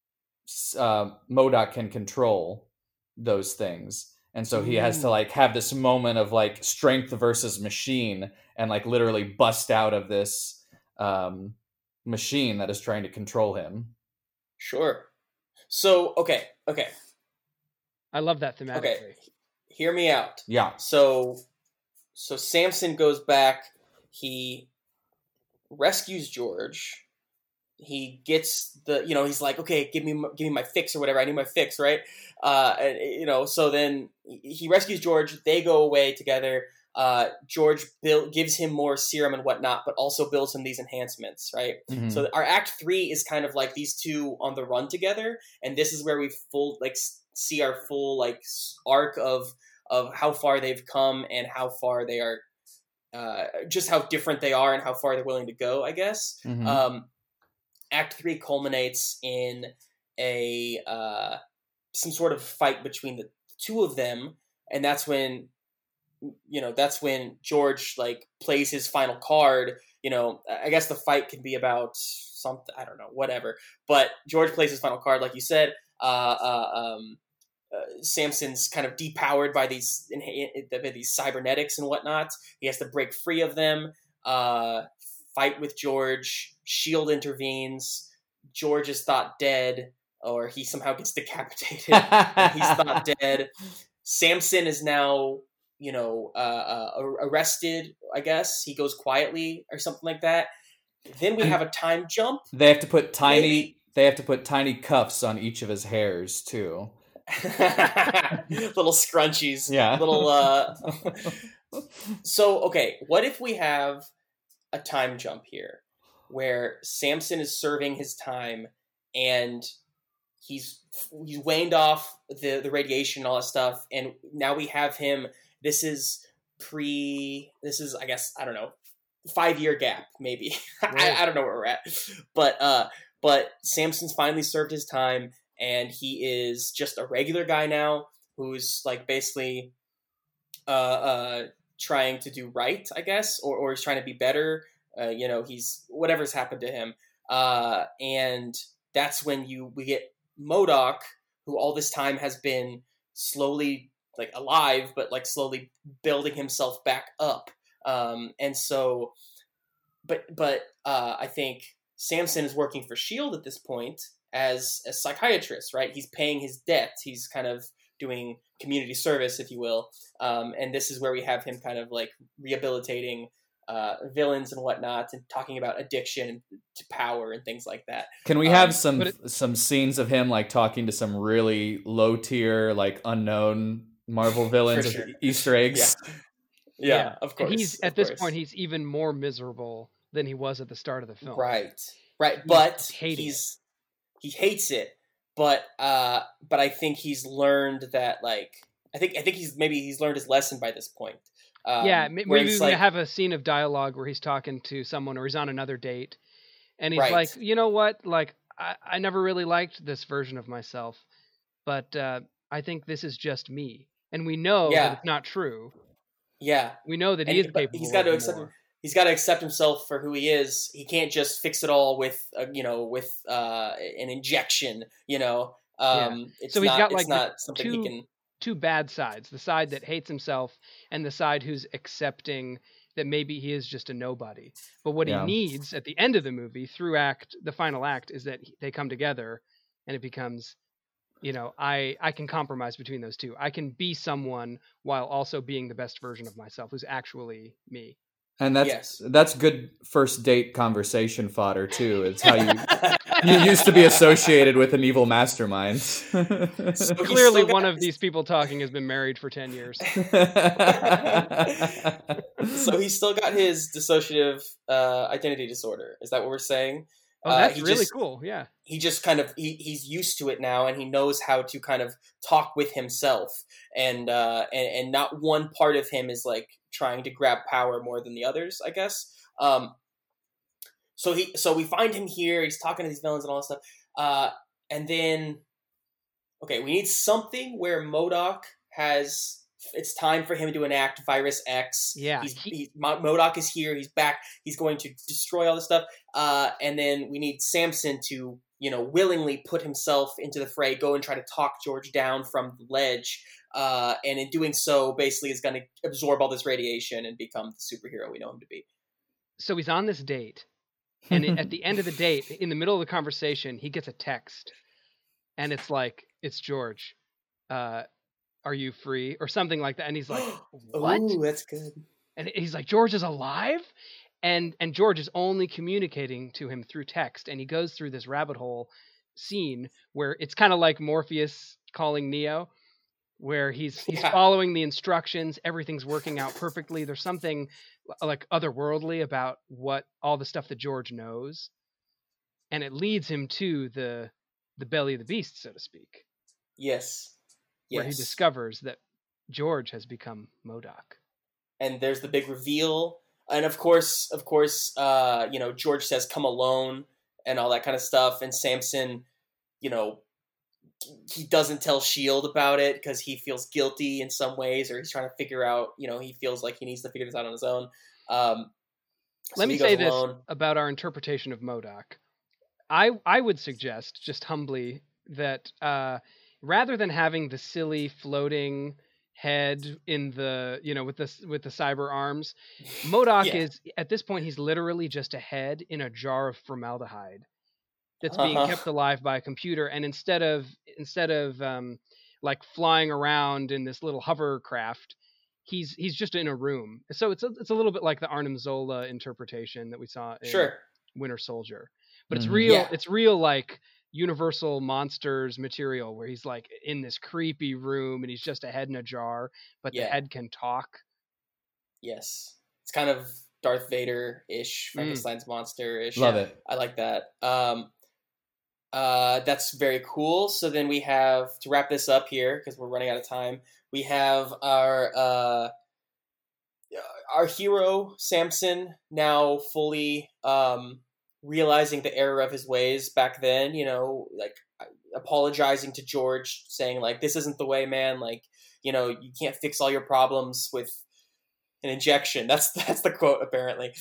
MODOK can control those things. And so he has to like have this moment of like strength versus machine and like literally bust out of this machine that is trying to control him. Sure. So, okay. I love that thematically. Okay. Hear me out. Yeah. So Samson goes back. He rescues George. He gets he's like, okay, give me my fix or whatever. I need my fix, right? So then he rescues George. They go away together. George gives him more serum and whatnot, but also builds him these enhancements, right? Mm-hmm. So our Act 3 is kind of like these two on the run together, and this is where we see our full like arc of how far they've come and how far they are, just how different they are and how far they're willing to go, I guess. Mm-hmm. Act 3 culminates in a some sort of fight between the two of them, and that's when George like plays his final card. I guess the fight can be about something, I don't know, whatever. But George plays his final card, like you said. Samson's kind of depowered by these cybernetics and whatnot. He has to break free of them. Fight with George. Shield intervenes. George is thought dead, or he somehow gets decapitated. And he's thought dead. Samson is now, arrested. I guess he goes quietly or something like that. Then we have a time jump. They have to put tiny cuffs on each of his hairs too. Little scrunchies. Yeah. So, okay, what if we have a time jump here where Samson is serving his time and he's waned off the radiation and all that stuff, and now we have him. This is I guess, I don't know, 5-year gap maybe. Right. I don't know where we're at, but Samson's finally served his time, and he is just a regular guy now who's like basically trying to do right, I guess, or he's trying to be better. He's whatever's happened to him, and that's when we get MODOK, who all this time has been slowly like alive, but like slowly building himself back up. And so, but I think Samson is working for Shield at this point as a psychiatrist, right? He's paying his debt. He's kind of doing community service, if you will. And this is where we have him kind of like rehabilitating villains and whatnot, and talking about addiction to power and things like that. Can we have some scenes of him like talking to some really low tier, like unknown Marvel villains, sure. Easter eggs? Yeah, of course. And he's at this point he's even more miserable than he was at the start of the film. Right. But he hates it. But I think he's learned that, like, I think he's learned his lesson by this point. Maybe we have a scene of dialogue where he's talking to someone, or he's on another date, and he's like, you know what, like I never really liked this version of myself, but I think this is just me, and we know that it's not true. Yeah, we know that he is capable. He's got to accept. He's got to accept himself for who he is. He can't just fix it all with an injection. It's so he's got like not something he can. Two bad sides: the side that hates himself and the side who's accepting that maybe he is just a nobody. But what he needs at the end of the movie, through the final act, is that they come together and it becomes I can compromise between those two. I can be someone while also being the best version of myself who's actually me. And that's good first date conversation fodder too. It's how you used to be associated with an evil mastermind. So clearly one of these people talking has been married for 10 years. So he's still got his dissociative identity disorder. Is that what we're saying? Oh, that's really cool. Yeah. He just kind of he's used to it now, and he knows how to kind of talk with himself, and not one part of him is like trying to grab power more than the others, I guess. So we find him here. He's talking to these villains and all that stuff. And then, okay, we need something where MODOK has. It's time for him to enact Virus X. Yeah, MODOK is here. He's back. He's going to destroy all this stuff. And then we need Samson to, willingly put himself into the fray, go and try to talk George down from the ledge. And in doing so, basically is going to absorb all this radiation and become the superhero we know him to be. So he's on this date. And at the end of the date, in the middle of the conversation, he gets a text. And it's George. Are you free? Or something like that. And he's like, what? Ooh, that's good. And he's like, George is alive? And George is only communicating to him through text. And he goes through this rabbit hole scene where it's kind of like Morpheus calling Neo, where he's following the instructions. Everything's working out perfectly. There's something like otherworldly about what all the stuff that George knows. And it leads him to the belly of the beast, so to speak. Yes. Where he discovers that George has become MODOK. And there's the big reveal. And of course, George says, come alone, and all that kind of stuff. And Samson, he doesn't tell S.H.I.E.L.D. about it because he feels guilty in some ways, or he's trying to figure out, he feels like he needs to figure this out on his own. Let me say this about our interpretation of MODOK. I would suggest, just humbly, that rather than having the silly floating head in the with the cyber arms, MODOK is at this point he's literally just a head in a jar of formaldehyde that's being kept alive by a computer, and instead of like flying around in this little hovercraft, he's just in a room. So it's a little bit like the Arnim Zola interpretation that we saw in Winter Soldier, but it's real. Yeah. It's real like Universal Monsters material where he's like in this creepy room and he's just a head in a jar, but the head can talk. Yes. It's kind of Darth Vader-ish, Frankenstein's monster-ish. Love it. I like that. That's very cool. So then we have, to wrap this up here, because we're running out of time, we have our hero, Samson, now fully realizing the error of his ways back then, like apologizing to George, saying like, this isn't the way, man. Like, you can't fix all your problems with an injection. That's the quote, apparently.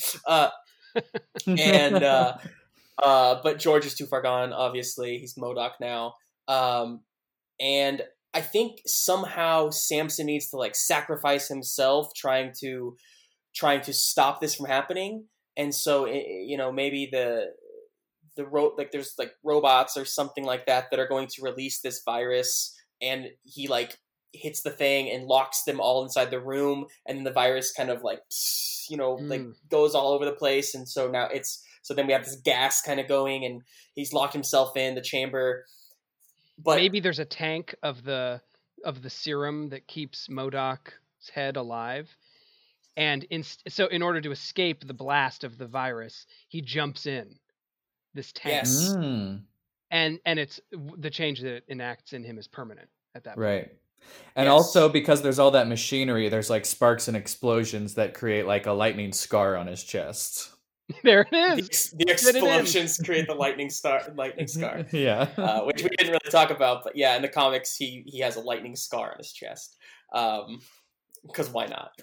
But George is too far gone, obviously. He's MODOK now. And I think somehow Samson needs to like sacrifice himself trying to stop this from happening. And so, maybe there's like robots or something like that are going to release this virus, and he like hits the thing and locks them all inside the room, and then the virus kind of like, like goes all over the place. And so now then we have this gas kind of going, and he's locked himself in the chamber. But maybe there's a tank of the serum that keeps MODOK's head alive. And so in order to escape the blast of the virus, he jumps in this tank. Yes. And it's the change that it enacts in him is permanent at that point. Right. And also because there's all that machinery, there's like sparks and explosions that create like a lightning scar on his chest. There it is. The explosions create the lightning scar. Yeah. Which we didn't really talk about, but yeah, in the comics he has a lightning scar on his chest. Because why not?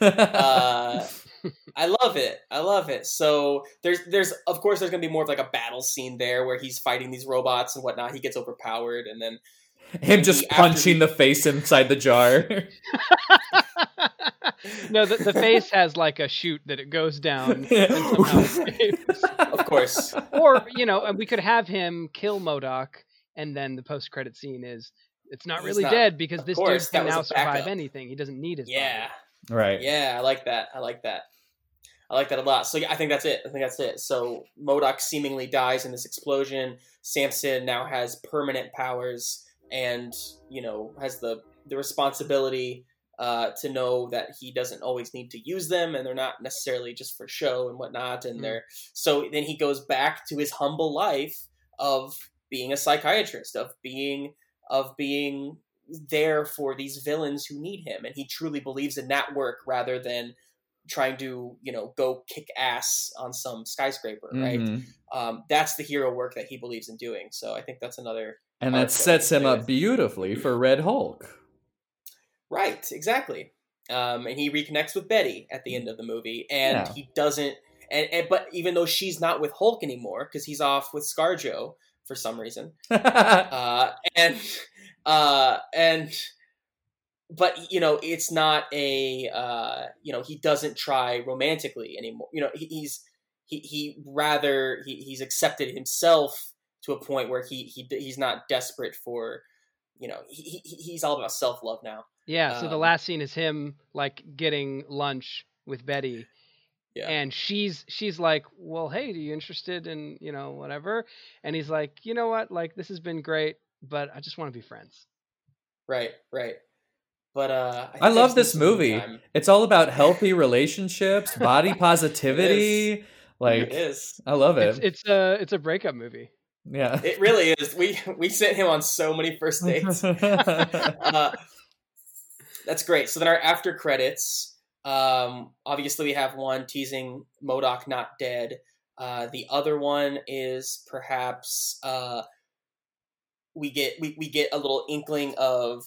I love it. So there's of course there's gonna be more of like a battle scene there where he's fighting these robots and whatnot. He gets overpowered, and then him just punching the face inside the jar. No, the face has like a chute that it goes down and somehow escapes. Of course. Or, and we could have him kill MODOK, and then the post-credit scene is It's not He's really not- dead because of this course, dude can that was now a survive backup. anything. He doesn't need his Yeah. body. Right. Yeah, I like that. I like that a lot. So yeah, I think that's it. So MODOK seemingly dies in this explosion. Samson now has permanent powers and, has the responsibility to know that he doesn't always need to use them, and they're not necessarily just for show and whatnot. And so then he goes back to his humble life of being a psychiatrist, of being there for these villains who need him, and he truly believes in that work rather than trying to go kick ass on some skyscraper, right? That's the hero work that he believes in doing. So I think that's another And arc that sets him play up with. beautifully for Red Hulk. Right, exactly. And he reconnects with Betty at the end of the movie, and Yeah. he doesn't. But even though she's not with Hulk anymore because he's off with ScarJo for some reason, but it's not a he doesn't try romantically anymore. He's accepted himself to a point where he's not desperate for he's all about self-love now. Yeah, so the last scene is him like getting lunch with Betty. Yeah. And she's like, well, hey, are you interested in, whatever? And he's like, you know what? Like, this has been great, but I just want to be friends. Right. But I love this movie. It's all about healthy relationships, body positivity. It is. I love it. It's a breakup movie. Yeah. It really is. We sent him on so many first dates. That's great. So then our after credits, obviously we have one teasing MODOK not dead. The other one is perhaps we get a little inkling of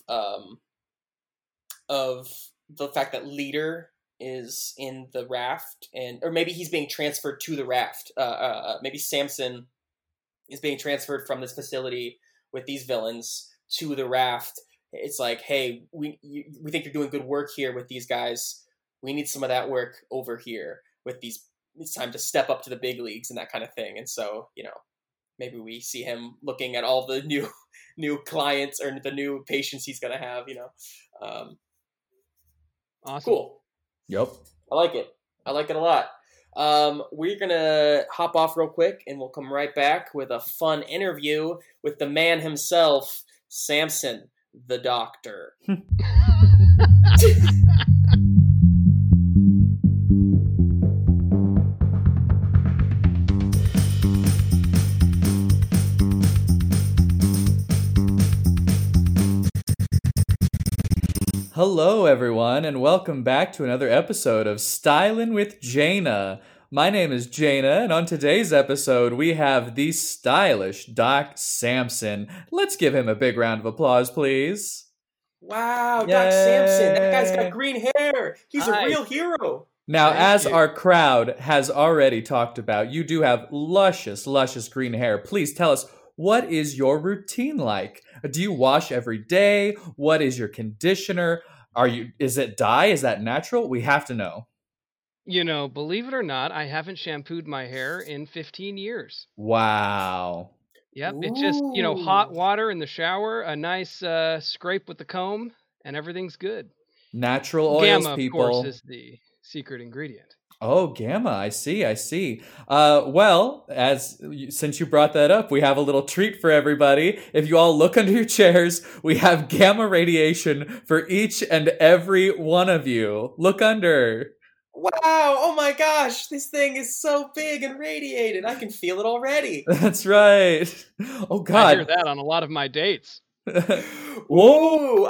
the fact that Leader is in the raft, or maybe he's being transferred to the raft. Maybe Samson is being transferred from this facility with these villains to the raft. It's like, hey, we think you're doing good work here with these guys. We need some of that work over here with these. It's time to step up to the big leagues and that kind of thing. And so, maybe we see him looking at all the new clients or the new patients he's going to have, Awesome. Cool. Yep. I like it a lot. We're going to hop off real quick and we'll come right back with a fun interview with the man himself, Samson, the Doctor. Hello, everyone, and welcome back to another episode of Stylin' with Jaina. My name is Jaina, and on today's episode, we have the stylish Doc Samson. Let's give him a big round of applause, please. Wow, Yay. Doc Samson. That guy's got green hair. He's a real hero. Now, Thank as you. our crowd has already talked about, you do have luscious green hair. Please tell us, what is your routine like? Do you wash every day? What is your conditioner? Is it dye? Is that natural? We have to know. Believe it or not, I haven't shampooed my hair in 15 years. Wow. Yep, it's just, hot water in the shower, a nice scrape with the comb, and everything's good. Natural oils, Gamma, people. of course, is the secret ingredient. Oh, Gamma, I see. Well, since you brought that up, we have a little treat for everybody. If you all look under your chairs, we have gamma radiation for each and every one of you. Look under. Wow, oh my gosh, this thing is so big and radiated. I can feel it already. That's right. Oh, God. I hear that on a lot of my dates. Whoa!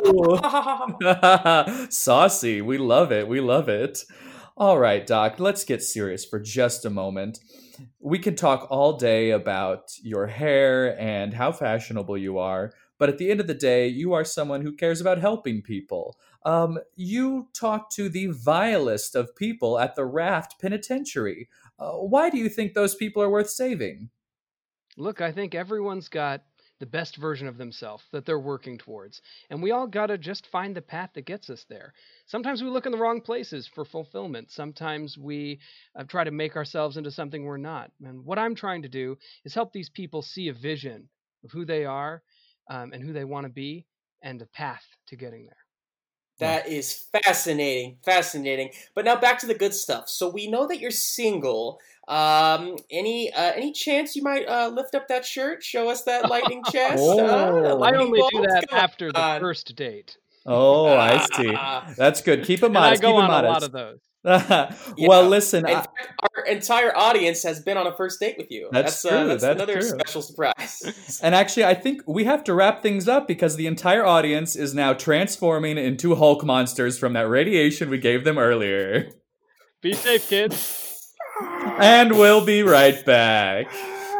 Saucy. We love it. All right, Doc, let's get serious for just a moment. We can talk all day about your hair and how fashionable you are, but at the end of the day, you are someone who cares about helping people. You talk to the vilest of people at the Raft Penitentiary. Why do you think those people are worth saving? Look, I think everyone's got the best version of themselves that they're working towards. And we all got to just find the path that gets us there. Sometimes we look in the wrong places for fulfillment. Sometimes we try to make ourselves into something we're not. And what I'm trying to do is help these people see a vision of who they are and who they want to be, and the path to getting there. That is fascinating. But now back to the good stuff. So we know that you're single. Any chance you might lift up that shirt, show us that lightning chest? Oh. I only do balls? that Come after the on. first date. Oh, I see. That's good. Keep it And I modest. go Keep it on a lot modest. of those. Well, listen. In fact, our entire audience has been on a first date with you. That's true. That's That's another true. special surprise. And actually, I think we have to wrap things up because the entire audience is now transforming into Hulk monsters from that radiation we gave them earlier. Be safe, kids. And we'll be right back.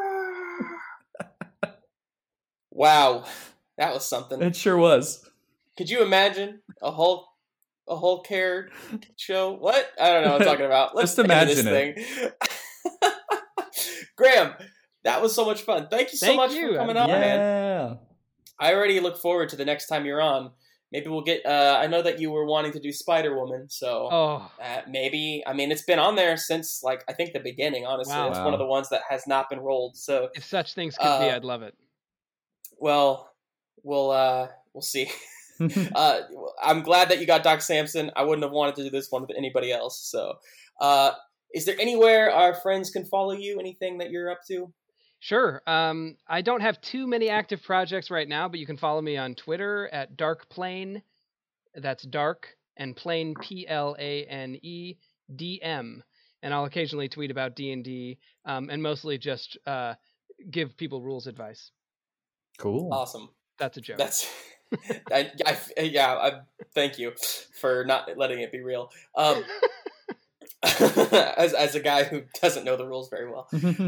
Wow, that was something. It sure was. Could you imagine a Hulk hair show? What? I don't know what I'm talking about. Let's Just imagine this thing. Graham, that was so much fun. Thank you so much for coming on, man. Yeah. I already look forward to the next time you're on. Maybe we'll get. I know that you were wanting to do Spider-Woman, so maybe. I mean, it's been on there since I think the beginning. Honestly, Wow. It's one of the ones that has not been rolled. So If such things could be, I'd love it. well, we'll see. I'm glad that you got Doc Samson. I wouldn't have wanted to do this one with anybody else. So, is there anywhere our friends can follow you? Anything that you're up to? Sure. I don't have too many active projects right now, but you can follow me on Twitter at darkplane. That's dark and plane PLANE DM. And I'll occasionally tweet about D&D, and mostly just give people rules advice. Cool. Awesome. That's a joke. That's thank you for not letting it be real. As a guy who doesn't know the rules very well.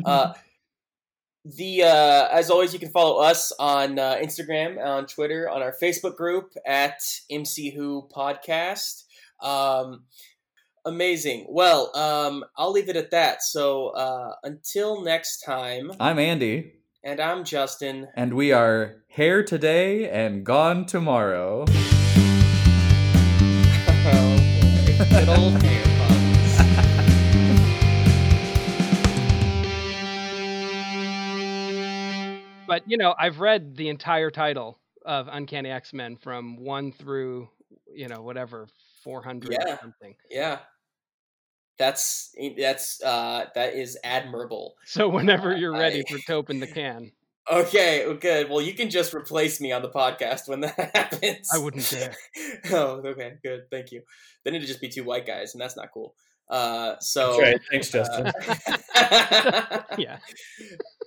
As always, you can follow us on Instagram, on Twitter, on our Facebook group at MCWho Podcast. Amazing. Well, I'll leave it at that. So until next time, I'm Andy. And I'm Justin. And we are here today and gone tomorrow. Oh boy. Good old hair puns. But, I've read the entire title of Uncanny X-Men from 1 through, whatever, 400 or something. Yeah. That is admirable. So whenever you're ready to open the can. Okay, good. Well, you can just replace me on the podcast when that happens. I wouldn't dare. Oh, okay, good. Thank you. Then it'd just be 2 white guys, and that's not cool. That's right. Thanks, Justin. Yeah.